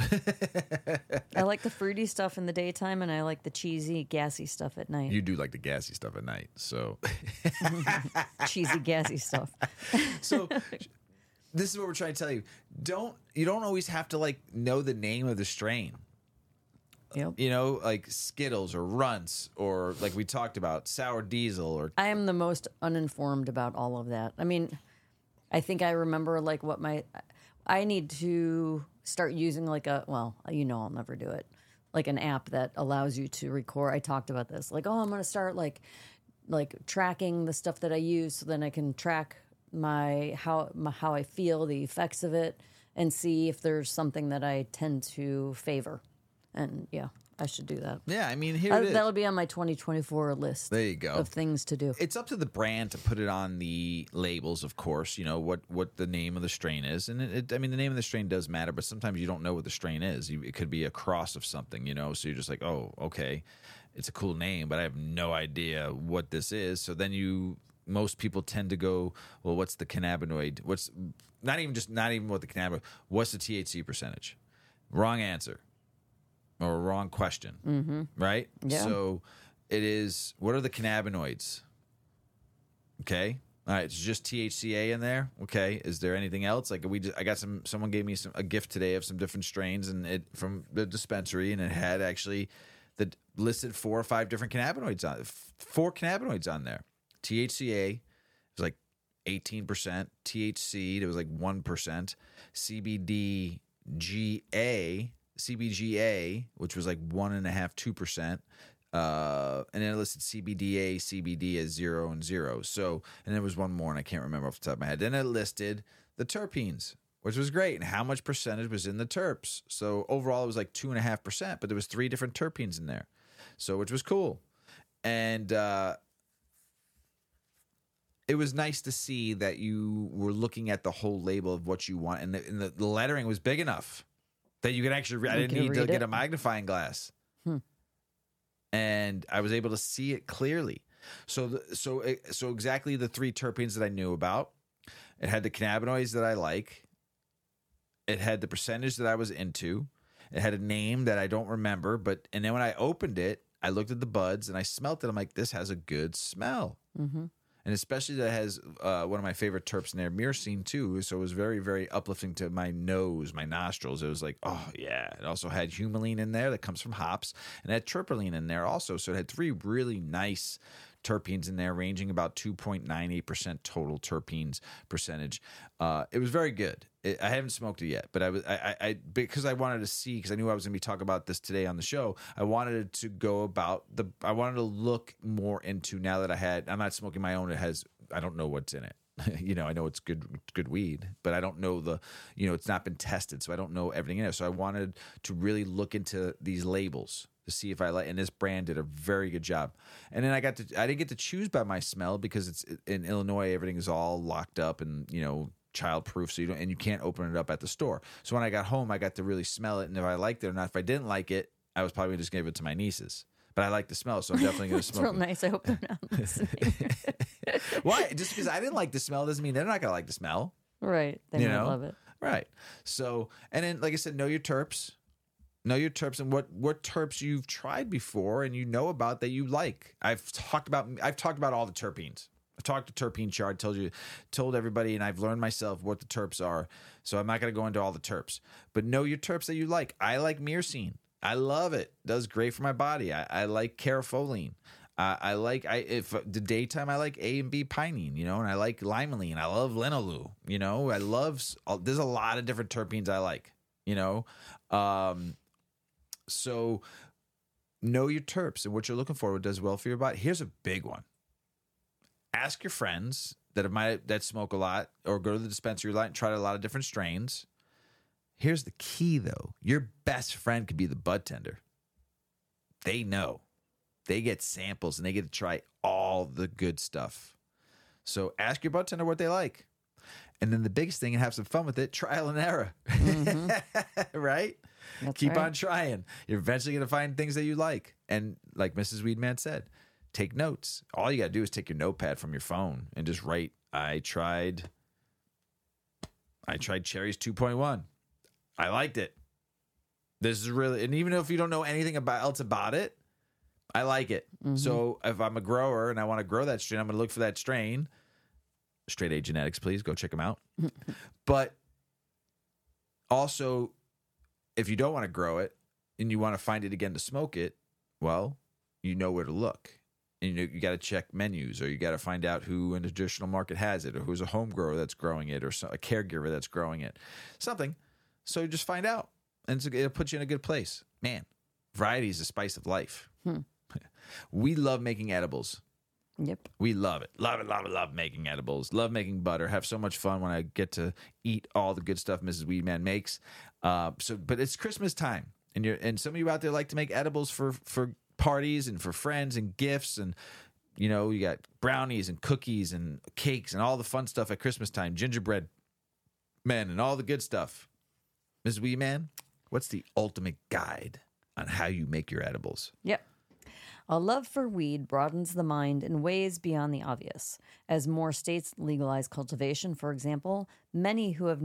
I like the fruity stuff in the daytime, and I like the cheesy, gassy stuff at night. You do like the gassy stuff at night, so Cheesy, gassy stuff. so. This is what we're trying to tell you. You don't always have to like know the name of the strain. Yep. You know, like Skittles or Runts or like we talked about Sour Diesel or I am the most uninformed about all of that. I mean, I think I remember like I need to start using like I'll never do it. Like an app that allows you to record. I talked about this. Like, I'm going to start like tracking the stuff that I use so then I can track how I feel, the effects of it, and see if there's something that I tend to favor. And yeah, I should do that. yeah. I mean, here it is. That'll be on my 2024 list. There you go. Of things to do. It's up to the brand to put it on the labels, of course. You know what the name of the strain is, and I mean the name of the strain does matter, but sometimes you don't know what the strain is. It could be a cross of something, you know. So you're just like, oh, okay, it's a cool name, but I have no idea what this is. So then most people tend to go, well, what's the cannabinoid? What's not even what the cannabinoid? What's the THC percentage? Wrong answer. or a wrong question, right? Yeah. So it is, what are the cannabinoids? Okay. All right. It's just THCA in there. Okay. Is there anything else? Like I got someone gave me a gift today of some different strains and it from the dispensary, and it had actually listed 4 or 5 different cannabinoids on 4 cannabinoids on there. THCA was like 18%. THC, there was like 1%. CBGA, which was like 1.5-2%. And then it listed CBDA, CBD as 0 and 0. So, and there was one more, and I can't remember off the top of my head. Then it listed the terpenes, which was great, and how much percentage was in the terps. So overall, it was like 2.5%, but there was 3 different terpenes in there, so which was cool. And it was nice to see that you were looking at the whole label of what you want, and the lettering was big enough that you could actually. I didn't need to get a magnifying glass. And I was able to see it clearly. So exactly the 3 terpenes that I knew about. It had the cannabinoids that I like. It had the percentage that I was into. It had a name that I don't remember. And then when I opened it, I looked at the buds and I smelt it. I'm like, this has a good smell. Mm-hmm. And especially that has one of my favorite terps in there, myrcene too. So it was very, very uplifting to my nose, my nostrils. It was like, oh yeah. It also had humulene in there that comes from hops, and it had terpene in there also. So it had 3 really nice terpenes in there, ranging about 2.98% total terpenes percentage. It was very good. I haven't smoked it yet, but I because I wanted to see, because I knew I was going to be talking about this today on the show. I wanted to go about I wanted to look more into, now that I'm not smoking my own. I don't know what's in it. I know it's good weed, but I don't know it's not been tested, so I don't know everything in it. So I wanted to really look into these labels to see if I like, and this brand did a very good job. And then I didn't get to choose by my smell, because it's in Illinois, everything is all locked up and, child proof. So you can't open it up at the store. So when I got home, I got to really smell it. And if I liked it or not, if I didn't like it, I was probably just gave it to my nieces. But I like the smell, so I'm definitely going to smoke it. It's real nice. I hope they're not listening. Why? Just because I didn't like the smell doesn't mean they're not going to like the smell. Right. They might love it. Right. So, and then, like I said, know your terps. Know your terps and what terps you've tried before and about that you like. I've talked about all the terpenes. I've talked to terpene chart, told everybody, and I've learned myself what the terps are. So I'm not going to go into all the terps. But know your terps that you like. I like myrcene. I love it. It does great for my body. I like caryophyllene. If the daytime, I like A and B pinene, and I like limonene. I love linalool, there's a lot of different terpenes I like, so know your terps and what you're looking for, what does well for your body. Here's a big one. Ask your friends that smoke a lot or go to the dispensary a lot and try a lot of different strains. Here's the key, though. Your best friend could be the bud tender. They know. They get samples and they get to try all the good stuff. So ask your bud tender what they like. And then the biggest thing, and have some fun with it, trial and error. Mm-hmm. Right? Keep on trying. You're eventually going to find things that you like. And like Mrs. Weedman said, take notes. All you got to do is take your notepad from your phone and just write, I tried Cherries 2.1. I liked it. This is really, and even if you don't know anything else about it, I like it. Mm-hmm. So if I'm a grower and I want to grow that strain, I'm going to look for that strain. Straight A Genetics, please go check them out. But also, if you don't want to grow it and you want to find it again to smoke it, well, you know where to look. And you got to check menus, or you got to find out who in the traditional market has it, or who's a home grower that's growing it, or a caregiver that's growing it. Something. So just find out, and it'll put you in a good place. Man, variety is the spice of life. We love making edibles. Yep. We love it. Love making edibles. Love making butter. Have so much fun when I get to eat all the good stuff Mrs. Weedman makes. But it's Christmas time, and some of you out there like to make edibles for parties and for friends and gifts, and you got brownies and cookies and cakes and all the fun stuff at Christmas time, gingerbread men and all the good stuff. Mrs. Weedman, what's the ultimate guide on how you make your edibles? Yep. A love for weed broadens the mind in ways beyond the obvious. As more states legalize cultivation, for example, many who have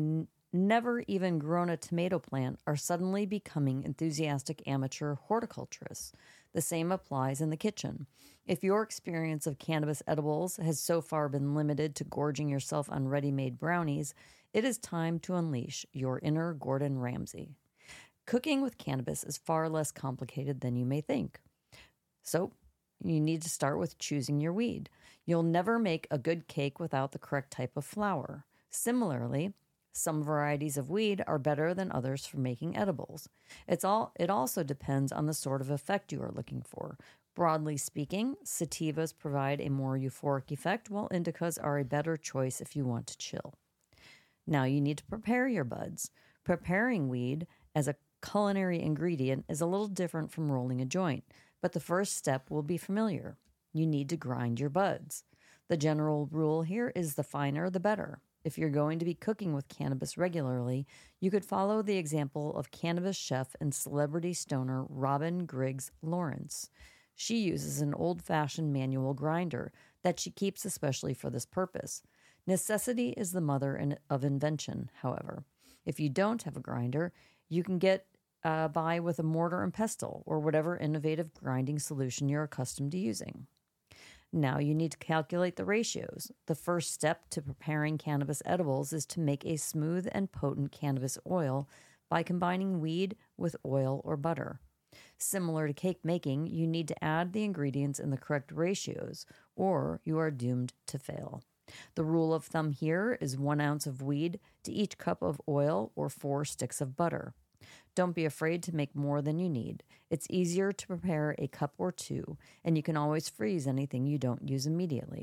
never even grown a tomato plant are suddenly becoming enthusiastic amateur horticulturists. The same applies in the kitchen. If your experience of cannabis edibles has so far been limited to gorging yourself on ready-made brownies, it is time to unleash your inner Gordon Ramsay. Cooking with cannabis is far less complicated than you may think. So, you need to start with choosing your weed. You'll never make a good cake without the correct type of flour. Similarly, some varieties of weed are better than others for making edibles. It also depends on the sort of effect you are looking for. Broadly speaking, sativas provide a more euphoric effect, while indicas are a better choice if you want to chill. Now you need to prepare your buds. Preparing weed as a culinary ingredient is a little different from rolling a joint, but the first step will be familiar. You need to grind your buds. The general rule here is the finer the better. If you're going to be cooking with cannabis regularly, you could follow the example of cannabis chef and celebrity stoner Robin Griggs Lawrence. She uses an old-fashioned manual grinder that she keeps especially for this purpose. Necessity is the mother of invention, however. If you don't have a grinder, you can get by with a mortar and pestle or whatever innovative grinding solution you're accustomed to using. Now you need to calculate the ratios. The first step to preparing cannabis edibles is to make a smooth and potent cannabis oil by combining weed with oil or butter. Similar to cake making, you need to add the ingredients in the correct ratios, or you are doomed to fail. The rule of thumb here is 1 ounce of weed to each cup of oil or 4 sticks of butter. Don't be afraid to make more than you need. It's easier to prepare a cup or 2, and you can always freeze anything you don't use immediately.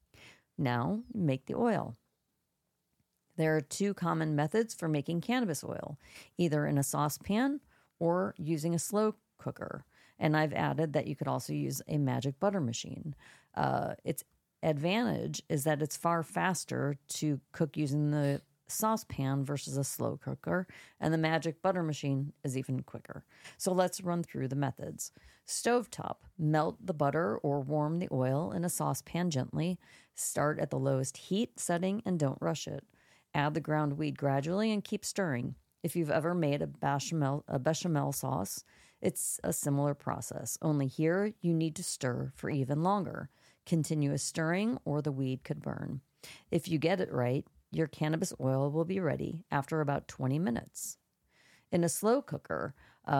Now, make the oil. There are 2 common methods for making cannabis oil, either in a saucepan or using a slow cooker. And I've added that you could also use a magic butter machine. Its advantage is that it's far faster to cook using the saucepan versus a slow cooker, and the magic butter machine is even quicker. So let's run through the methods. Stovetop, melt the butter or warm the oil in a saucepan gently. Start at the lowest heat setting and don't rush it. Add the ground weed gradually and keep stirring. If you've ever made a bechamel sauce, it's a similar process, only here you need to stir for even longer. Continuous stirring or the weed could burn. If you get it right, your cannabis oil will be ready after about 20 minutes. In a slow cooker,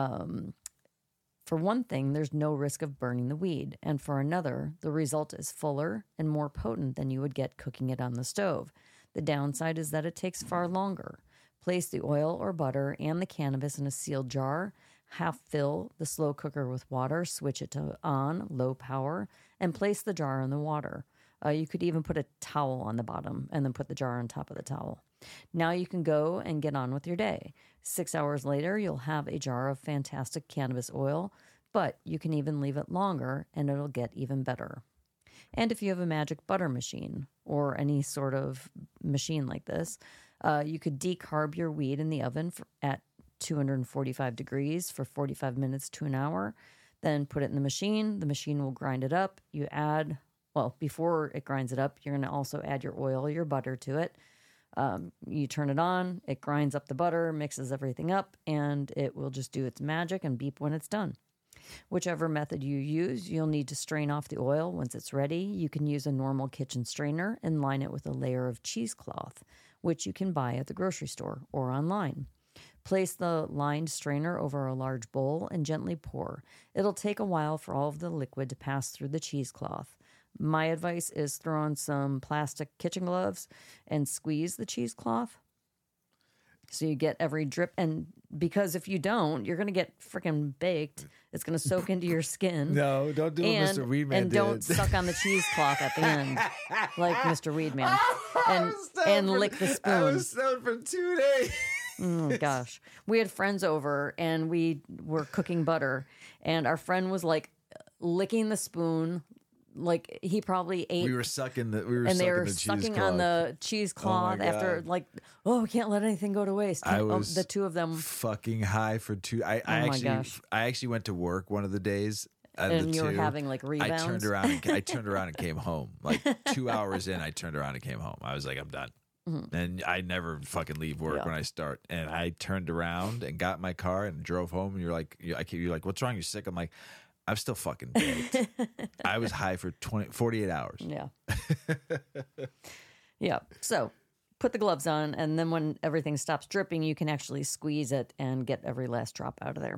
for one thing, there's no risk of burning the weed, and for another, the result is fuller and more potent than you would get cooking it on the stove. The downside is that it takes far longer. Place the oil or butter and the cannabis in a sealed jar. Half fill the slow cooker with water, switch it to on, low power, and place the jar in the water. You could even put a towel on the bottom and then put the jar on top of the towel. Now you can go and get on with your day. 6 hours later, you'll have a jar of fantastic cannabis oil, but you can even leave it longer and it'll get even better. And if you have a magic butter machine or any sort of machine like this, you could decarb your weed in the oven at 245 degrees for 45 minutes to an hour. Then put it in the machine. The machine will grind it up. You add... Well, before it grinds it up, you're going to also add your oil, your butter to it. You turn it on, it grinds up the butter, mixes everything up, and it will just do its magic and beep when it's done. Whichever method you use, you'll need to strain off the oil once it's ready. You can use a normal kitchen strainer and line it with a layer of cheesecloth, which you can buy at the grocery store or online. Place the lined strainer over a large bowl and gently pour. It'll take a while for all of the liquid to pass through the cheesecloth. My advice is throw on some plastic kitchen gloves and squeeze the cheesecloth so you get every drip. And because if you don't, you're going to get freaking baked. It's going to soak into your skin. No, don't do what Mr. Weedman and did. Don't suck on the cheesecloth at the end like Mr. Weedman. And lick the spoon. I was stoned for 2 days. Oh, gosh. We had friends over and we were cooking butter, and our friend was like licking the spoon. Like he probably ate. We were sucking the sucking on the cheesecloth after we can't let anything go to waste. I was the two of them fucking high for 2. I actually went to work one of the days. And you were having like rebounds. I turned around and came home. Like 2 hours in, I turned around and came home. I was like, I'm done. And I never fucking leave work Yeah. when I start. And I turned around and got in my car and drove home. And you're like, what's wrong? You're sick? I'm like, I'm still fucking baked. I was high for 48 hours. Yeah. Yeah. So put the gloves on, and then when everything stops dripping, you can actually squeeze it and get every last drop out of there.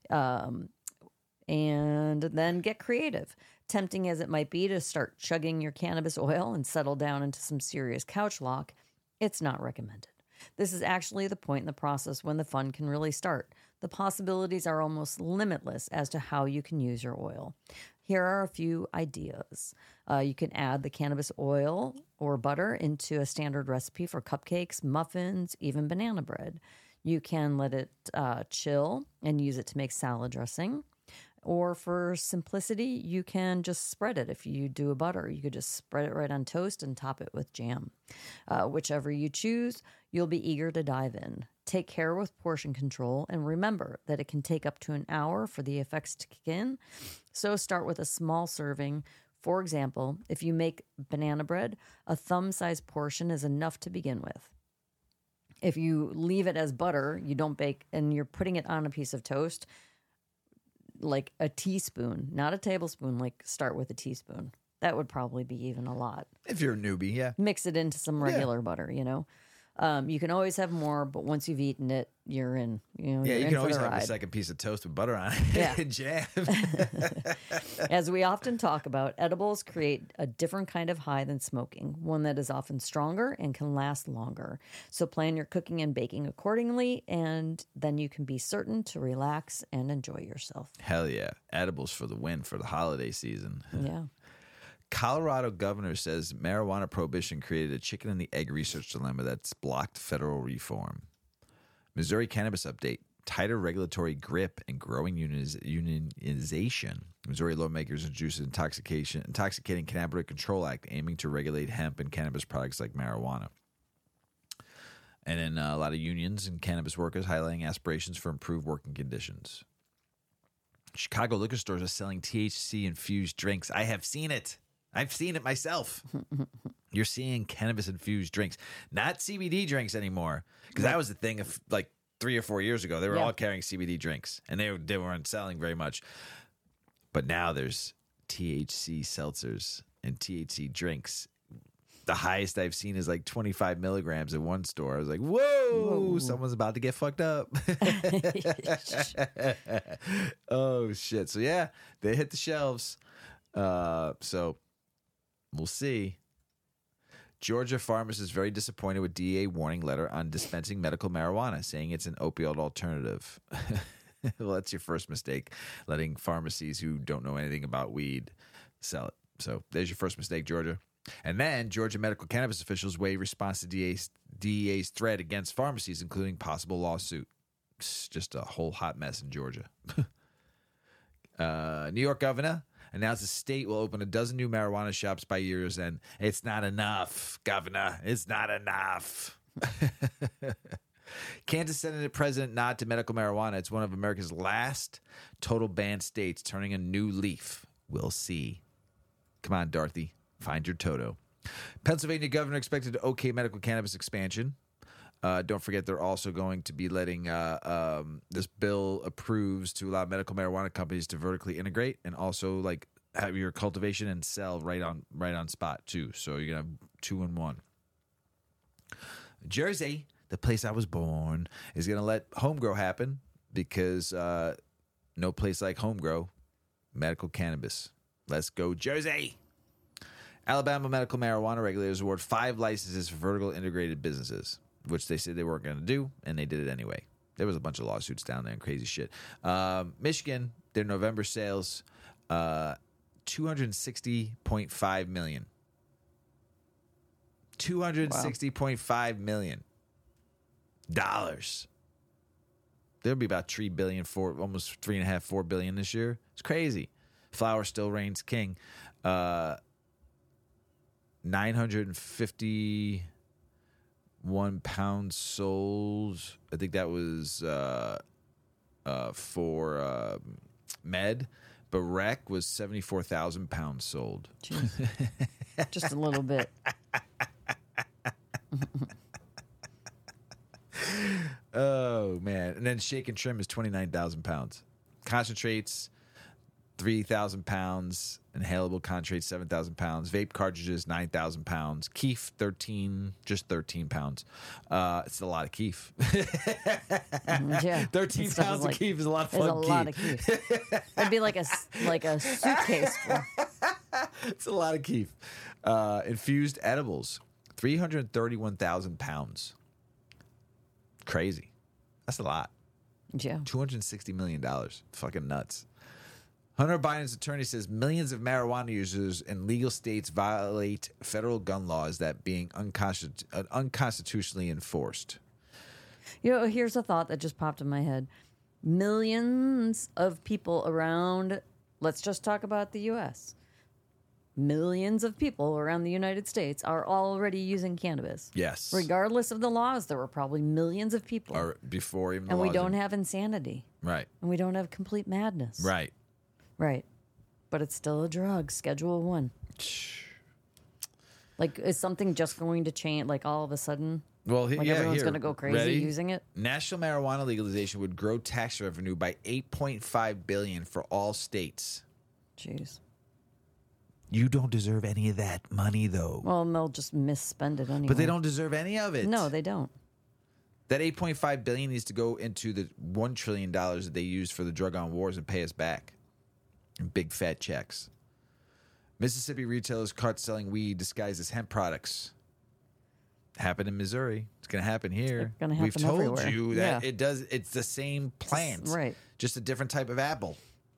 And then get creative. Tempting as it might be to start chugging your cannabis oil and settle down into some serious couch lock, it's not recommended. This is actually the point in the process when the fun can really start. The possibilities are almost limitless as to how you can use your oil. Here are a few ideas. You can add the cannabis oil or butter into a standard recipe for cupcakes, muffins, even banana bread. You can let it chill and use it to make salad dressing. Or for simplicity, you can just spread it. If you do a butter, you could just spread it right on toast and top it with jam. Whichever you choose, you'll be eager to dive in. Take care with portion control, and remember that it can take up to an hour for the effects to kick in. So start with a small serving. For example, if you make banana bread, a thumb-sized portion is enough to begin with. If you leave it as butter, you don't bake, and you're putting it on a piece of toast, like a teaspoon, not a tablespoon, like start with a teaspoon. That would probably be even a lot. If you're a newbie, yeah. Mix it into some regular butter, you know. You can always have more, but once you've eaten it, you're in. You know, Yeah, you're you in can for always the have a ride. second piece of toast with butter on it. Yeah. Jam. As we often talk about, edibles create a different kind of high than smoking, one that is often stronger and can last longer. So plan your cooking and baking accordingly, and then you can be certain to relax and enjoy yourself. Hell yeah. Edibles for the win for the holiday season. Yeah. Colorado governor says marijuana prohibition created a chicken and the egg research dilemma that's blocked federal reform. Missouri cannabis update. Tighter regulatory grip and growing unionization. Missouri lawmakers introduced an Intoxicating Cannabinoid Control Act aiming to regulate hemp and cannabis products like marijuana. And then a lot of unions and cannabis workers highlighting aspirations for improved working conditions. Chicago liquor stores are selling THC-infused drinks. I have seen it. I've seen it myself. You're seeing cannabis-infused drinks, not CBD drinks anymore. Because that was the thing of like 3 or 4 years ago. They were all carrying CBD drinks, and they weren't selling very much. But now there's THC seltzers and THC drinks. The highest I've seen is like 25 milligrams at one store. I was like, whoa. Someone's about to get fucked up. Oh, shit. So, yeah, they hit the shelves. So we'll see. Georgia pharmacist is very disappointed with DEA warning letter on dispensing medical marijuana, saying it's an opioid alternative. Well, that's your first mistake, letting pharmacies who don't know anything about weed sell it. So there's your first mistake, Georgia. And then Georgia medical cannabis officials weigh response to DEA's threat against pharmacies, including possible lawsuit. It's just a whole hot mess in Georgia. New York governor announced the state will open 12 new marijuana shops by year's end. It's not enough, governor. It's not enough. Kansas Senate President nod to medical marijuana. It's one of America's last total banned states, turning a new leaf. We'll see. Come on, Dorothy. Find your Toto. Pennsylvania governor expected to okay medical cannabis expansion. Don't forget, they're also going to be letting this bill approves to allow medical marijuana companies to vertically integrate and also like have your cultivation and sell right on spot too. So you're gonna have 2 in 1. Jersey, the place I was born, is gonna let home grow happen because no place like home grow medical cannabis. Let's go, Jersey. Alabama medical marijuana regulators award 5 licenses for vertical integrated businesses, which they said they weren't going to do, and they did it anyway. There was a bunch of lawsuits down there and crazy shit. Michigan, their November sales, $260.5 million. $260.5 million. There'll be about $3 billion, almost $3.5, $4 billion this year. It's crazy. Flower still reigns king. 951 pounds sold. I think that was for med, but rec was 74,000 pounds sold. Jeez. Just a little bit. Oh man! And then shake and trim is 29,000 pounds. Concentrates 3,000 pounds. Inhalable concentrates 7,000 pounds. Vape cartridges 9,000 pounds. Keef 13 pounds. It's a lot of keef. Yeah, 13 that stuff pounds is of like- keef is a lot of There's fun. a lot of keef. It'd be like a suitcase full. It's a lot of keef. Infused edibles 331,000 pounds. Crazy. That's a lot. Yeah. $260 million. Fucking nuts. Hunter Biden's attorney says millions of marijuana users in legal states violate federal gun laws that being unconstitutionally enforced. You know, here's a thought that just popped in my head. Millions of people around, let's just talk about the U.S. Millions of people around the United States are already using cannabis. Yes. Regardless of the laws, there were probably millions of people. Or before even the And we laws don't are- have insanity. Right. And we don't have complete madness. Right. Right. But it's still a drug, Schedule 1. Like, is something just going to change, like, all of a sudden? Well, Like, everyone's going to go crazy Ready? using it? National marijuana legalization would grow tax revenue by $8.5 billion for all states. Jeez. You don't deserve any of that money, though. Well, and they'll just misspend it anyway. But they don't deserve any of it. No, they don't. That $8.5 billion needs to go into the $1 trillion that they use for the drug on wars and pay us back in big fat checks. Mississippi retailers caught selling weed disguised as hemp products. Happened in Missouri. It's going to happen here. gonna We've happen told everywhere. you that Yeah. it does. It's the same plant, right. Just a different type of apple.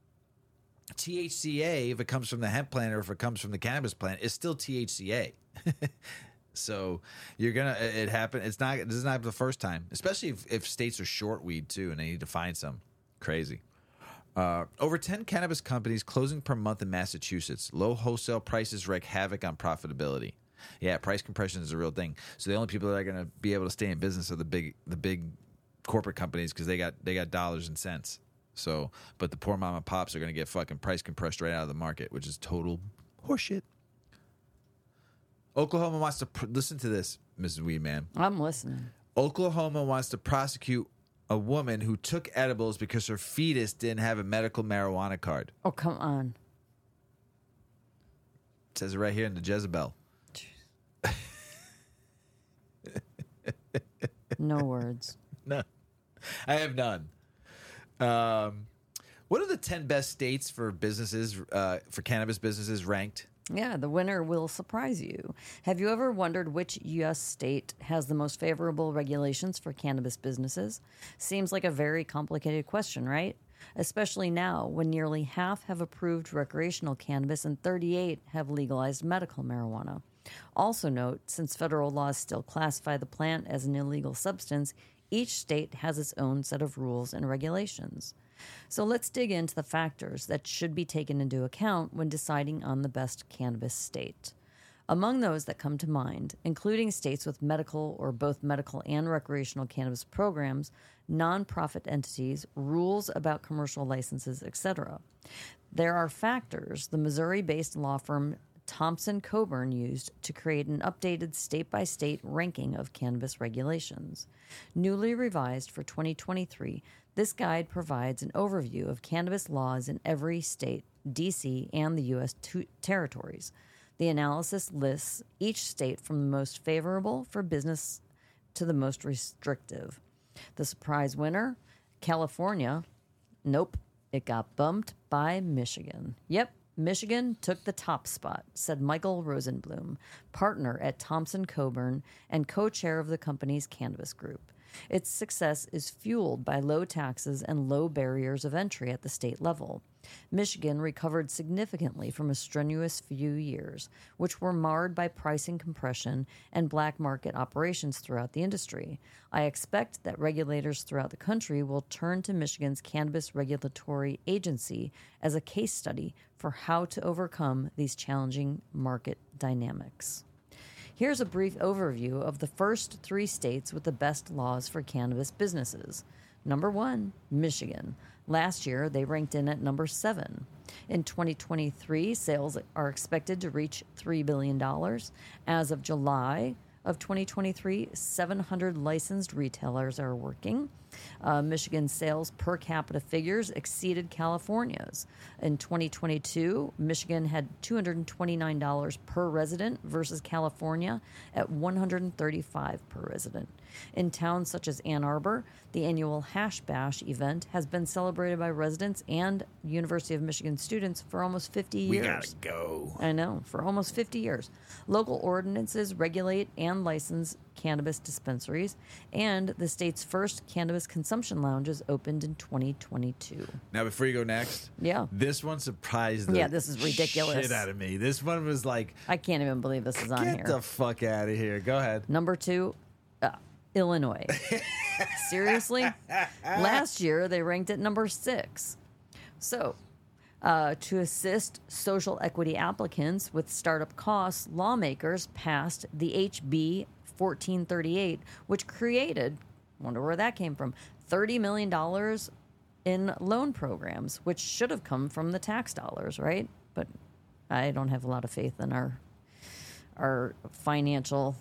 THCA, if it comes from the hemp plant or if it comes from the cannabis plant, is still THCA. So you're gonna it happened. It's not. This is not the first time, especially if states are short weed too, and they need to find some. Crazy. Over 10 cannabis companies closing per month in Massachusetts. Low wholesale prices wreak havoc on profitability. Yeah, price compression is a real thing. So the only people that are going to be able to stay in business are the big corporate companies because they got dollars and cents. So, but the poor mom and pops are going to get fucking price compressed right out of the market, which is total horseshit. Oklahoma wants to listen to this, Mrs. Weedman. I'm listening. Oklahoma wants to prosecute a woman who took edibles because her fetus didn't have a medical marijuana card. Oh, come on. It says it right here in the Jezebel. No words. None. I have none. What are the 10 best states for businesses, for cannabis businesses ranked? Yeah, the winner will surprise you. Have you ever wondered which U.S. state has the most favorable regulations for cannabis businesses? Seems like a very complicated question, right? Especially now, when nearly half have approved recreational cannabis and 38 have legalized medical marijuana. Also note, since federal laws still classify the plant as an illegal substance, each state has its own set of rules and regulations. So let's dig into the factors that should be taken into account when deciding on the best cannabis state. Among those that come to mind, including states with medical or both medical and recreational cannabis programs, nonprofit entities, rules about commercial licenses, etc. There are factors the Missouri-based law firm Thompson Coburn used to create an updated state-by-state ranking of cannabis regulations. Newly revised for 2023, this guide provides an overview of cannabis laws in every state, D.C., and the U.S. territories. The analysis lists each state from the most favorable for business to the most restrictive. The surprise winner, California. Nope, it got bumped by Michigan. Yep, Michigan took the top spot, said Michael Rosenblum, partner at Thompson Coburn and co-chair of the company's cannabis group. Its success is fueled by low taxes and low barriers of entry at the state level. Michigan recovered significantly from a strenuous few years, which were marred by pricing compression and black market operations throughout the industry. I expect that regulators throughout the country will turn to Michigan's Cannabis Regulatory Agency as a case study for how to overcome these challenging market dynamics. Here's a brief overview of the first 3 states with the best laws for cannabis businesses. Number 1, Michigan. Last year, they ranked in at number 7. In 2023, sales are expected to reach $3 billion. As of July, of 2023, 700 licensed retailers are working. Michigan's sales per capita figures exceeded California's. In 2022, Michigan had $229 per resident versus California at $135 per resident. In towns such as Ann Arbor, the annual Hash Bash event has been celebrated by residents and University of Michigan students for almost 50 years. We gotta go. I know, for almost 50 years. Local ordinances regulate and license cannabis dispensaries, and the state's first cannabis consumption lounges opened in 2022. Now, before you go next, Yeah. this one surprised the This is ridiculous. shit out of me. This one was like, I can't even believe this is on get here. the fuck out of here. Go ahead. Number 2, Illinois. Seriously? Last year, they ranked at number 6. So, to assist social equity applicants with startup costs, lawmakers passed the HB 1438, which created, wonder where that came from, $30 million in loan programs, which should have come from the tax dollars, right? But I don't have a lot of faith in our financial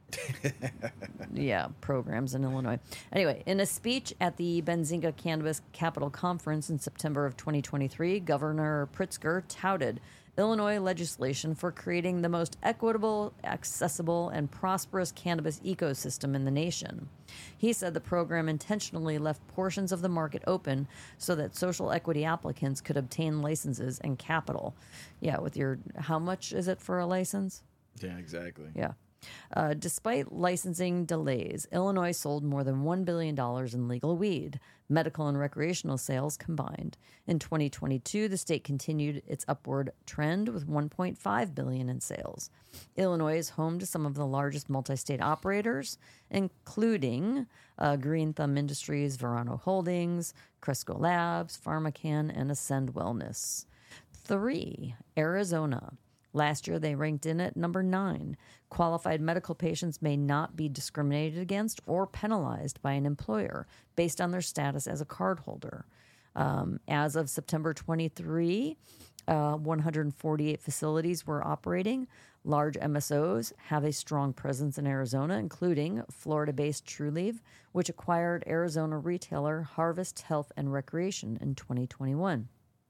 programs in Illinois. Anyway, in a speech at the Benzinga Cannabis Capital Conference in September of 2023, Governor Pritzker touted Illinois legislation for creating the most equitable, accessible, and prosperous cannabis ecosystem in the nation. He said the program intentionally left portions of the market open so that social equity applicants could obtain licenses and capital. Yeah, with your, how much is it for a license? Yeah, exactly. Yeah. Despite licensing delays, Illinois sold more than $1 billion in legal weed, medical and recreational sales combined. In 2022, the state continued its upward trend with $1.5 billion in sales. Illinois is home to some of the largest multi-state operators, including Green Thumb Industries, Verano Holdings, Cresco Labs, PharmaCann, and Ascend Wellness. 3, Arizona. Last year, they ranked in at number 9. Qualified medical patients may not be discriminated against or penalized by an employer based on their status as a cardholder. As of September 23, 148 facilities were operating. Large MSOs have a strong presence in Arizona, including Florida-based Trulieve, which acquired Arizona retailer Harvest Health and Recreation in 2021.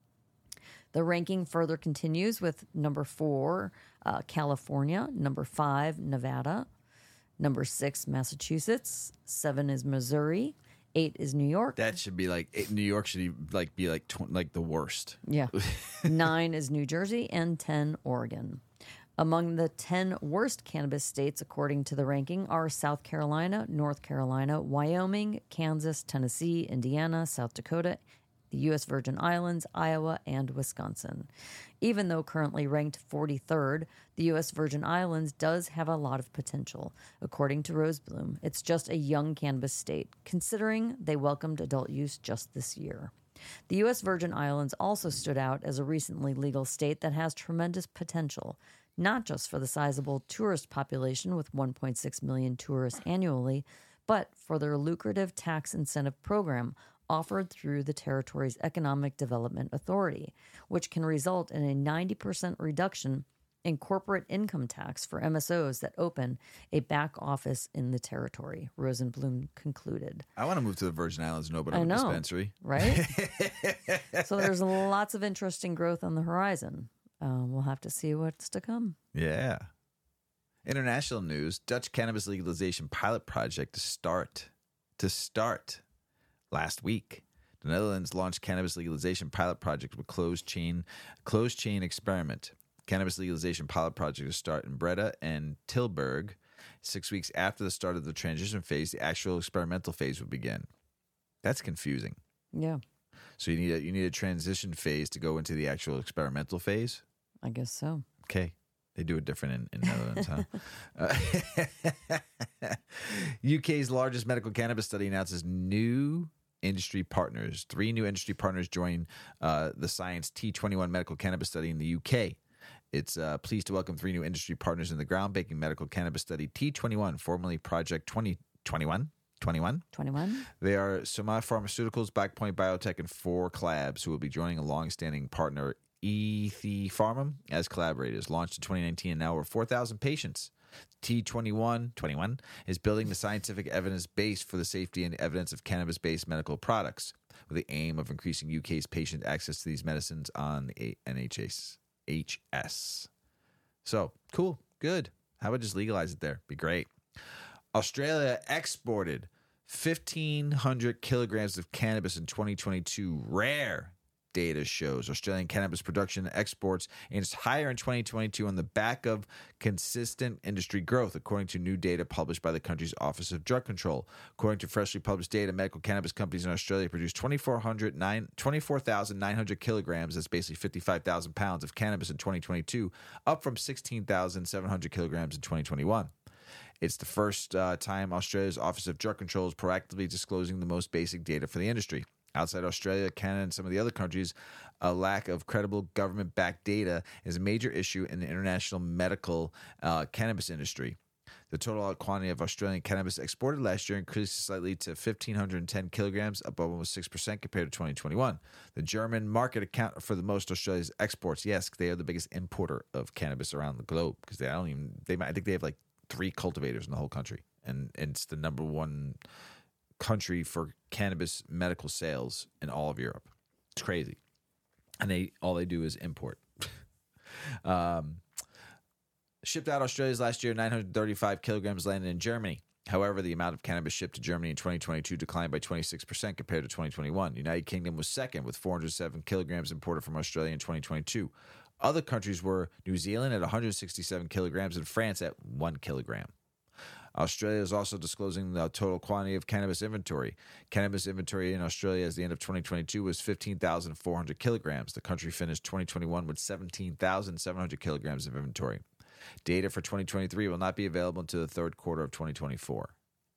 The ranking further continues with number 4, California, number 5, Nevada, number 6, Massachusetts, 7 is Missouri, 8 is New York. That should be like, New York should be like the worst. Yeah. 9 is New Jersey, and 10, Oregon. Among the 10 worst cannabis states, according to the ranking, are South Carolina, North Carolina, Wyoming, Kansas, Tennessee, Indiana, South Dakota, the U.S. Virgin Islands, Iowa, and Wisconsin. Even though currently ranked 43rd, the U.S. Virgin Islands does have a lot of potential. According to Rosebloom, it's just a young cannabis state, considering they welcomed adult use just this year. The U.S. Virgin Islands also stood out as a recently legal state that has tremendous potential, not just for the sizable tourist population with 1.6 million tourists annually, but for their lucrative tax incentive program offered through the territory's Economic Development Authority, which can result in a 90% reduction in corporate income tax for MSOs that open a back office in the territory, Rosenblum concluded. I want to move to the Virgin Islands and open up a dispensary. Right? So there's lots of interesting growth on the horizon. We'll have to see what's to come. Yeah. International news, Dutch cannabis legalization pilot project to start last week. The Netherlands launched cannabis legalization pilot project with closed chain experiment. Cannabis legalization pilot project to start in Breda and Tilburg. 6 weeks after the start of the transition phase, the actual experimental phase would begin. That's confusing. Yeah, So you need a transition phase to go into the actual experimental phase? I guess so. Okay. They do it different in Netherlands, huh? UK's largest medical cannabis study announces new industry partners. 3 new industry partners join the Science T21 medical cannabis study in the UK. It's pleased to welcome 3 new industry partners in the groundbreaking medical cannabis study T21, formerly Project 2021. 21. They are Soma Pharmaceuticals, Backpoint Biotech, and 4 Collabs, who will be joining a long-standing partner, Pharma, as collaborators. Launched in 2019 and now over 4,000 patients T21 is building the scientific evidence base for the safety and evidence of cannabis-based medical products with the aim of increasing UK's patient access to these medicines on the NHS. So, cool. Good. How about just legalize it there? Be great. Australia exported 1,500 kilograms of cannabis in 2022. Rare data shows Australian cannabis production and exports is higher in 2022 on the back of consistent industry growth, according to new data published by the country's Office of Drug Control. According to freshly published data, medical cannabis companies in Australia produced 24,900 kilograms, that's basically 55,000 pounds of cannabis in 2022, up from 16,700 kilograms in 2021. It's the first time Australia's Office of Drug Control is proactively disclosing the most basic data for the industry. Outside Australia, Canada, and some of the other countries, a lack of credible government-backed data is a major issue in the international medical cannabis industry. The total quantity of Australian cannabis exported last year increased slightly to 1,510 kilograms, up almost 6% compared to 2021. The German market accounted for the most Australia's exports. Yes, they are the biggest importer of cannabis around the globe because I think they have like 3 cultivators in the whole country, and it's the number one country for cannabis medical sales in all of Europe. It's crazy. And all they do is import. Shipped out Australia's last year, 935 kilograms landed in Germany. However, the amount of cannabis shipped to Germany in 2022 declined by 26% compared to 2021. The United Kingdom was second with 407 kilograms imported from Australia in 2022. Other countries were New Zealand at 167 kilograms and France at 1 kilogram. Australia is also disclosing the total quantity of cannabis inventory. Cannabis inventory in Australia at the end of 2022 was 15,400 kilograms. The country finished 2021 with 17,700 kilograms of inventory. Data for 2023 will not be available until the third quarter of 2024.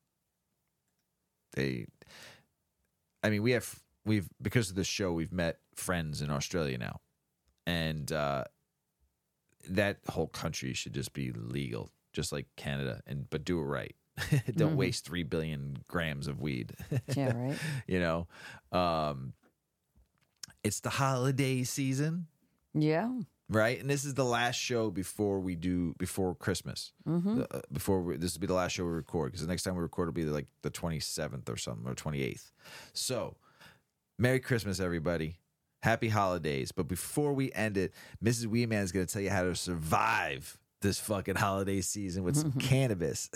We've because of this show, we've met friends in Australia now, and that whole country should just be legal, just like Canada, but do it right. Don't waste 3 billion grams of weed. Yeah, right. It's the holiday season. Yeah. Right, and this is the last show before Christmas. This will be the last show we record because the next time we record will be like the 27th or something, or 28th. So, Merry Christmas, everybody! Happy holidays! But before we end it, Mrs. Weeman is going to tell you how to survive this fucking holiday season with some cannabis.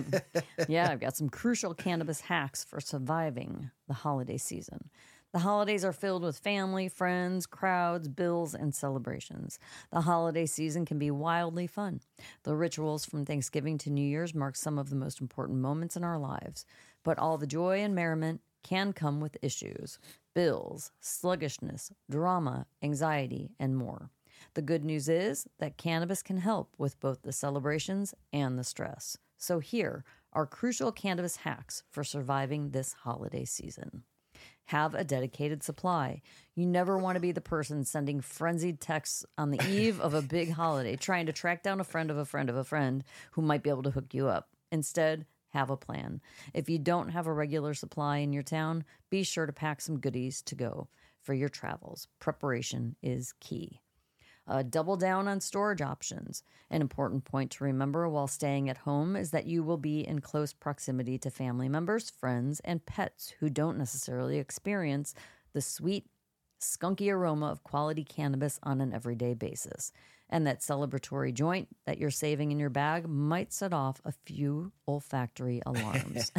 Yeah, I've got some crucial cannabis hacks for surviving the holiday season. The holidays are filled with family, friends, crowds, bills, and celebrations. The holiday season can be wildly fun. The rituals from Thanksgiving to New Year's mark some of the most important moments in our lives. But all the joy and merriment can come with issues: bills, sluggishness, drama, anxiety, and more. The good news is that cannabis can help with both the celebrations and the stress. So here are crucial cannabis hacks for surviving this holiday season. Have a dedicated supply. You never want to be the person sending frenzied texts on the eve of a big holiday, trying to track down a friend of a friend of a friend who might be able to hook you up. Instead, have a plan. If you don't have a regular supply in your town, be sure to pack some goodies to go for your travels. Preparation is key. Double down on storage options. An important point to remember while staying at home is that you will be in close proximity to family members, friends, and pets who don't necessarily experience the sweet, skunky aroma of quality cannabis on an everyday basis. And that celebratory joint that you're saving in your bag might set off a few olfactory alarms.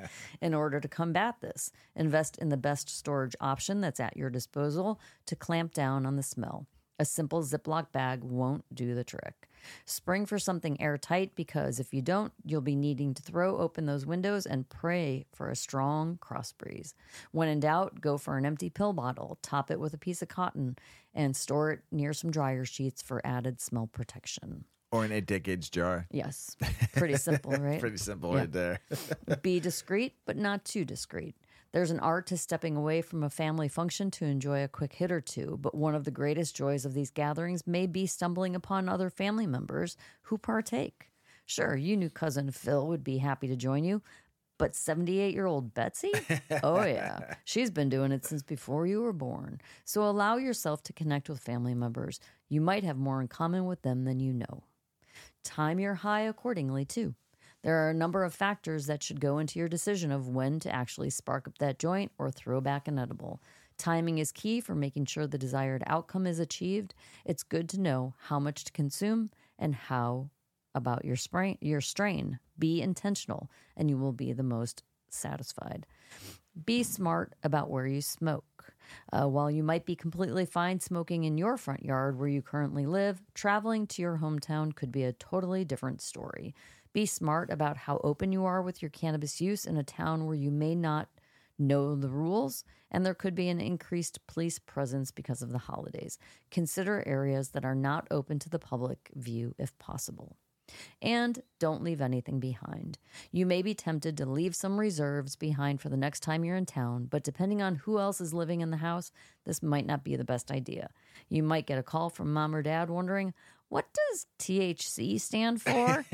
In order to combat this, invest in the best storage option that's at your disposal to clamp down on the smell. A simple Ziploc bag won't do the trick. Spring for something airtight because if you don't, you'll be needing to throw open those windows and pray for a strong cross breeze. When in doubt, go for an empty pill bottle, top it with a piece of cotton, and store it near some dryer sheets for added smell protection. Or in a decades jar. Yes. Pretty simple, right? Pretty simple right there. Be discreet, but not too discreet. There's an art to stepping away from a family function to enjoy a quick hit or two, but one of the greatest joys of these gatherings may be stumbling upon other family members who partake. Sure, you knew cousin Phil would be happy to join you, but 78-year-old Betsy? Oh, yeah. She's been doing it since before you were born. So allow yourself to connect with family members. You might have more in common with them than you know. Time your high accordingly, too. There are a number of factors that should go into your decision of when to actually spark up that joint or throw back an edible. Timing is key for making sure the desired outcome is achieved. It's good to know how much to consume and how about your strain. Be intentional, and you will be the most satisfied. Be smart about where you smoke. While you might be completely fine smoking in your front yard where you currently live, traveling to your hometown could be a totally different story. Be smart about how open you are with your cannabis use in a town where you may not know the rules, and there could be an increased police presence because of the holidays. Consider areas that are not open to the public view if possible. And don't leave anything behind. You may be tempted to leave some reserves behind for the next time you're in town, but depending on who else is living in the house, this might not be the best idea. You might get a call from mom or dad wondering, what does THC stand for?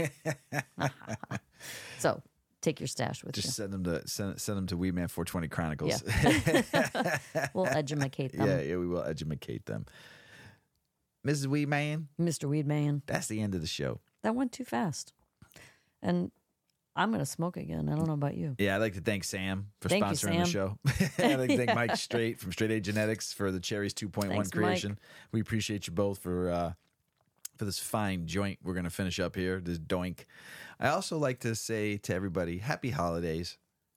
So take your stash with Just you. send them to Weedman 420 Chronicles. Yeah. We'll edumacate them. Yeah, we will edumacate them. Mrs. Weedman, Mr. Weedman. that's the end of the show. That went too fast. And I'm going to smoke again. I don't know about you. Yeah, I'd like to thank Sam for Thank you, sponsoring the show. I'd like to thank Mike Straight from Straight A Genetics for the Cherries 2.1 Thanks, creation. Mike. We appreciate you both for this fine joint we're going to finish up here, this doink. I also like to say to everybody, happy holidays.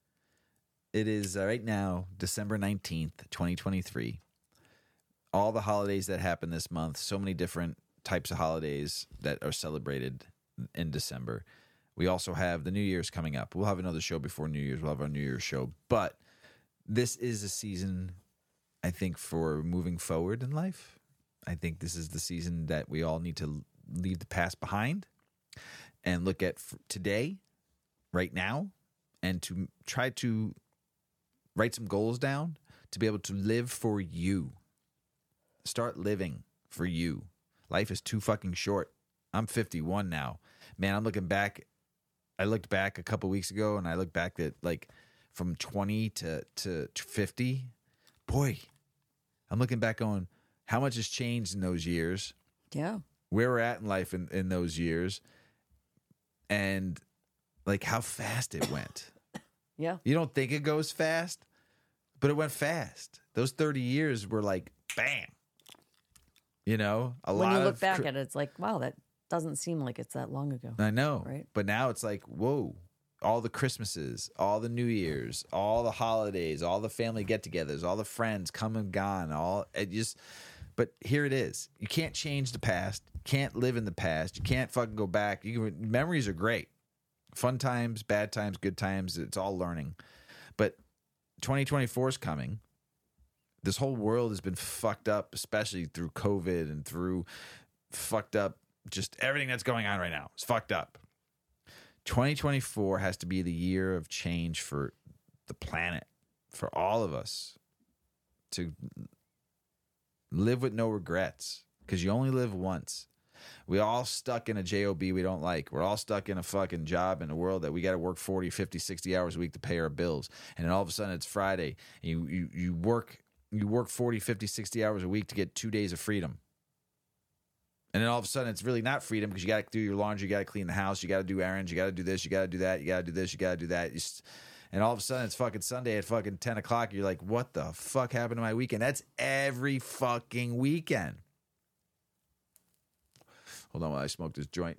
It is right now, December 19th, 2023. All the holidays that happen this month, so many different types of holidays that are celebrated in December. We also have the New Year's coming up. We'll have another show before New Year's. We'll have our New Year's show. But this is a season, I think, for moving forward in life. I think this is the season that we all need to leave the past behind and look at today, right now, and to try to write some goals down to be able to live for you. Start living for you. Life is too fucking short. I'm 51 now. Man, I'm looking back. I looked back a couple weeks ago, and I looked back at like from 20 to 50. Boy, I'm looking back going, how much has changed in those years? Yeah. Where we're at in life in those years, and like how fast it went. Yeah. You don't think it goes fast, but it went fast. Those 30 years were like, bam. You know, When you look back at it, it's like, wow, that doesn't seem like it's that long ago. I know, right? But now it's like, whoa, all the Christmases, all the New Years, all the holidays, all the family get-togethers, all the friends come and gone, but here it is. You can't change the past. You can't live in the past. You can't fucking go back. Memories are great. Fun times, bad times, good times. It's all learning. But 2024 is coming. This whole world has been fucked up, especially through COVID and through fucked up, just everything that's going on right now. It's fucked up. 2024 has to be the year of change for the planet, for all of us to live with no regrets, because you only live once. We all stuck in a job we don't like. We're all stuck in a fucking job in a world that we got to work 40, 50, 60 hours a week to pay our bills. And then all of a sudden it's Friday. And you work 40, 50, 60 hours a week to get 2 days of freedom. And then all of a sudden it's really not freedom, because you got to do your laundry, you got to clean the house, you got to do errands, you got to do this, you got to do that, you got to do this, you got to do that. And all of a sudden it's fucking Sunday at fucking 10 o'clock. You're like, what the fuck happened to my weekend? That's every fucking weekend. Hold on while I smoke this joint.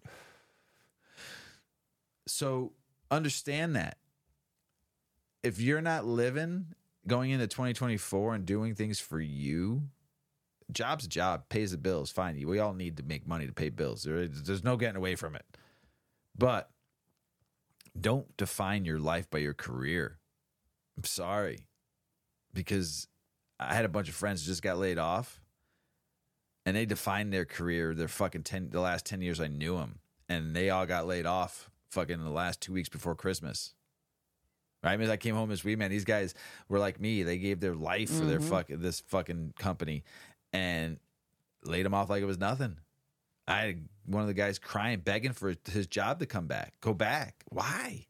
So understand that. If you're not living going into 2024 and doing things for you, job's a job, pays the bills, fine. We all need to make money to pay bills. There's no getting away from it. But don't define your life by your career. I'm sorry. Because I had a bunch of friends who just got laid off, and they defined their career, the last 10 years I knew them, and they all got laid off fucking in the last 2 weeks before Christmas. Right? I mean, I came home this week, man. These guys were like me. They gave their life for their this fucking company, and laid them off like it was nothing. I had one of the guys crying, begging for his job to come back. Go back. Why?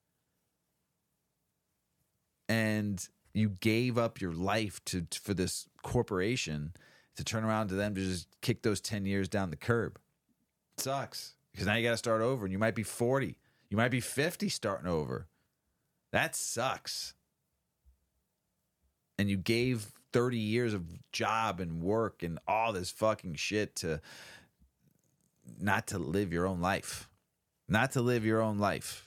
And you gave up your life for this corporation to turn around to them to just kick those 10 years down the curb. It sucks. because now you got to start over, and you might be 40. You might be 50 starting over. That sucks. And you gave 30 years of job and work and all this fucking shit to not to live your own life. Not to live your own life.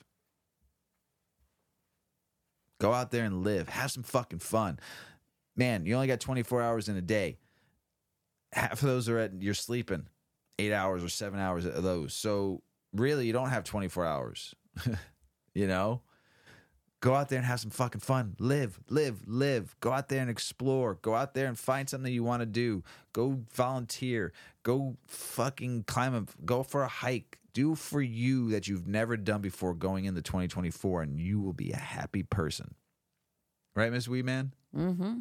Go out there and live. Have some fucking fun. Man, you only got 24 hours in a day. Half of those are you're sleeping 8 hours or 7 hours of those. So really, you don't have 24 hours. You know? Go out there and have some fucking fun. Live. Go out there and explore. Go out there and find something you want to do. Go volunteer. Go fucking go for a hike. Do for you that you've never done before going into 2024, and you will be a happy person. Right, Miss Weedman? Mm-hmm.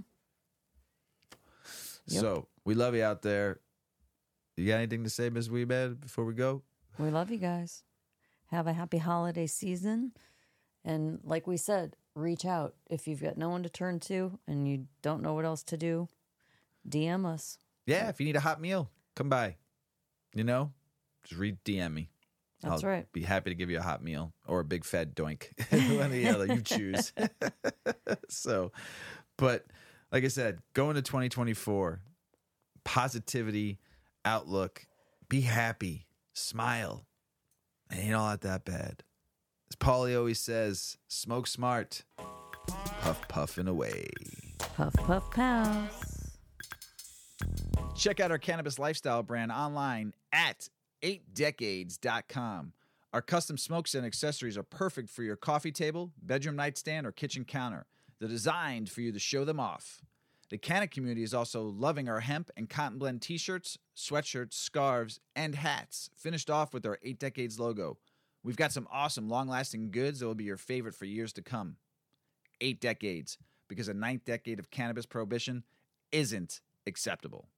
Yep. So, we love you out there. You got anything to say, Miss Weedman, before we go? We love you guys. Have a happy holiday season. And like we said, reach out. If you've got no one to turn to and you don't know what else to do, DM us. Yeah, if you need a hot meal, come by. You know, just DM me. That's I'll right. be happy to give you a hot meal or a big fat doink. One or the other, you choose. So, but like I said, go into 2024, positivity, outlook, be happy, smile. It ain't all that bad. As Paulie always says, smoke smart, puff puffing away. Puff, puff, pass. Check out our cannabis lifestyle brand online at 8decades.com. Our custom smokes and accessories are perfect for your coffee table, bedroom nightstand, or kitchen counter. They're designed for you to show them off. The Canna community is also loving our hemp and cotton blend t-shirts, sweatshirts, scarves, and hats, finished off with our 8 Decades logo. We've got some awesome long-lasting goods that will be your favorite for years to come. 8 Decades, because a 9th decade of cannabis prohibition isn't acceptable.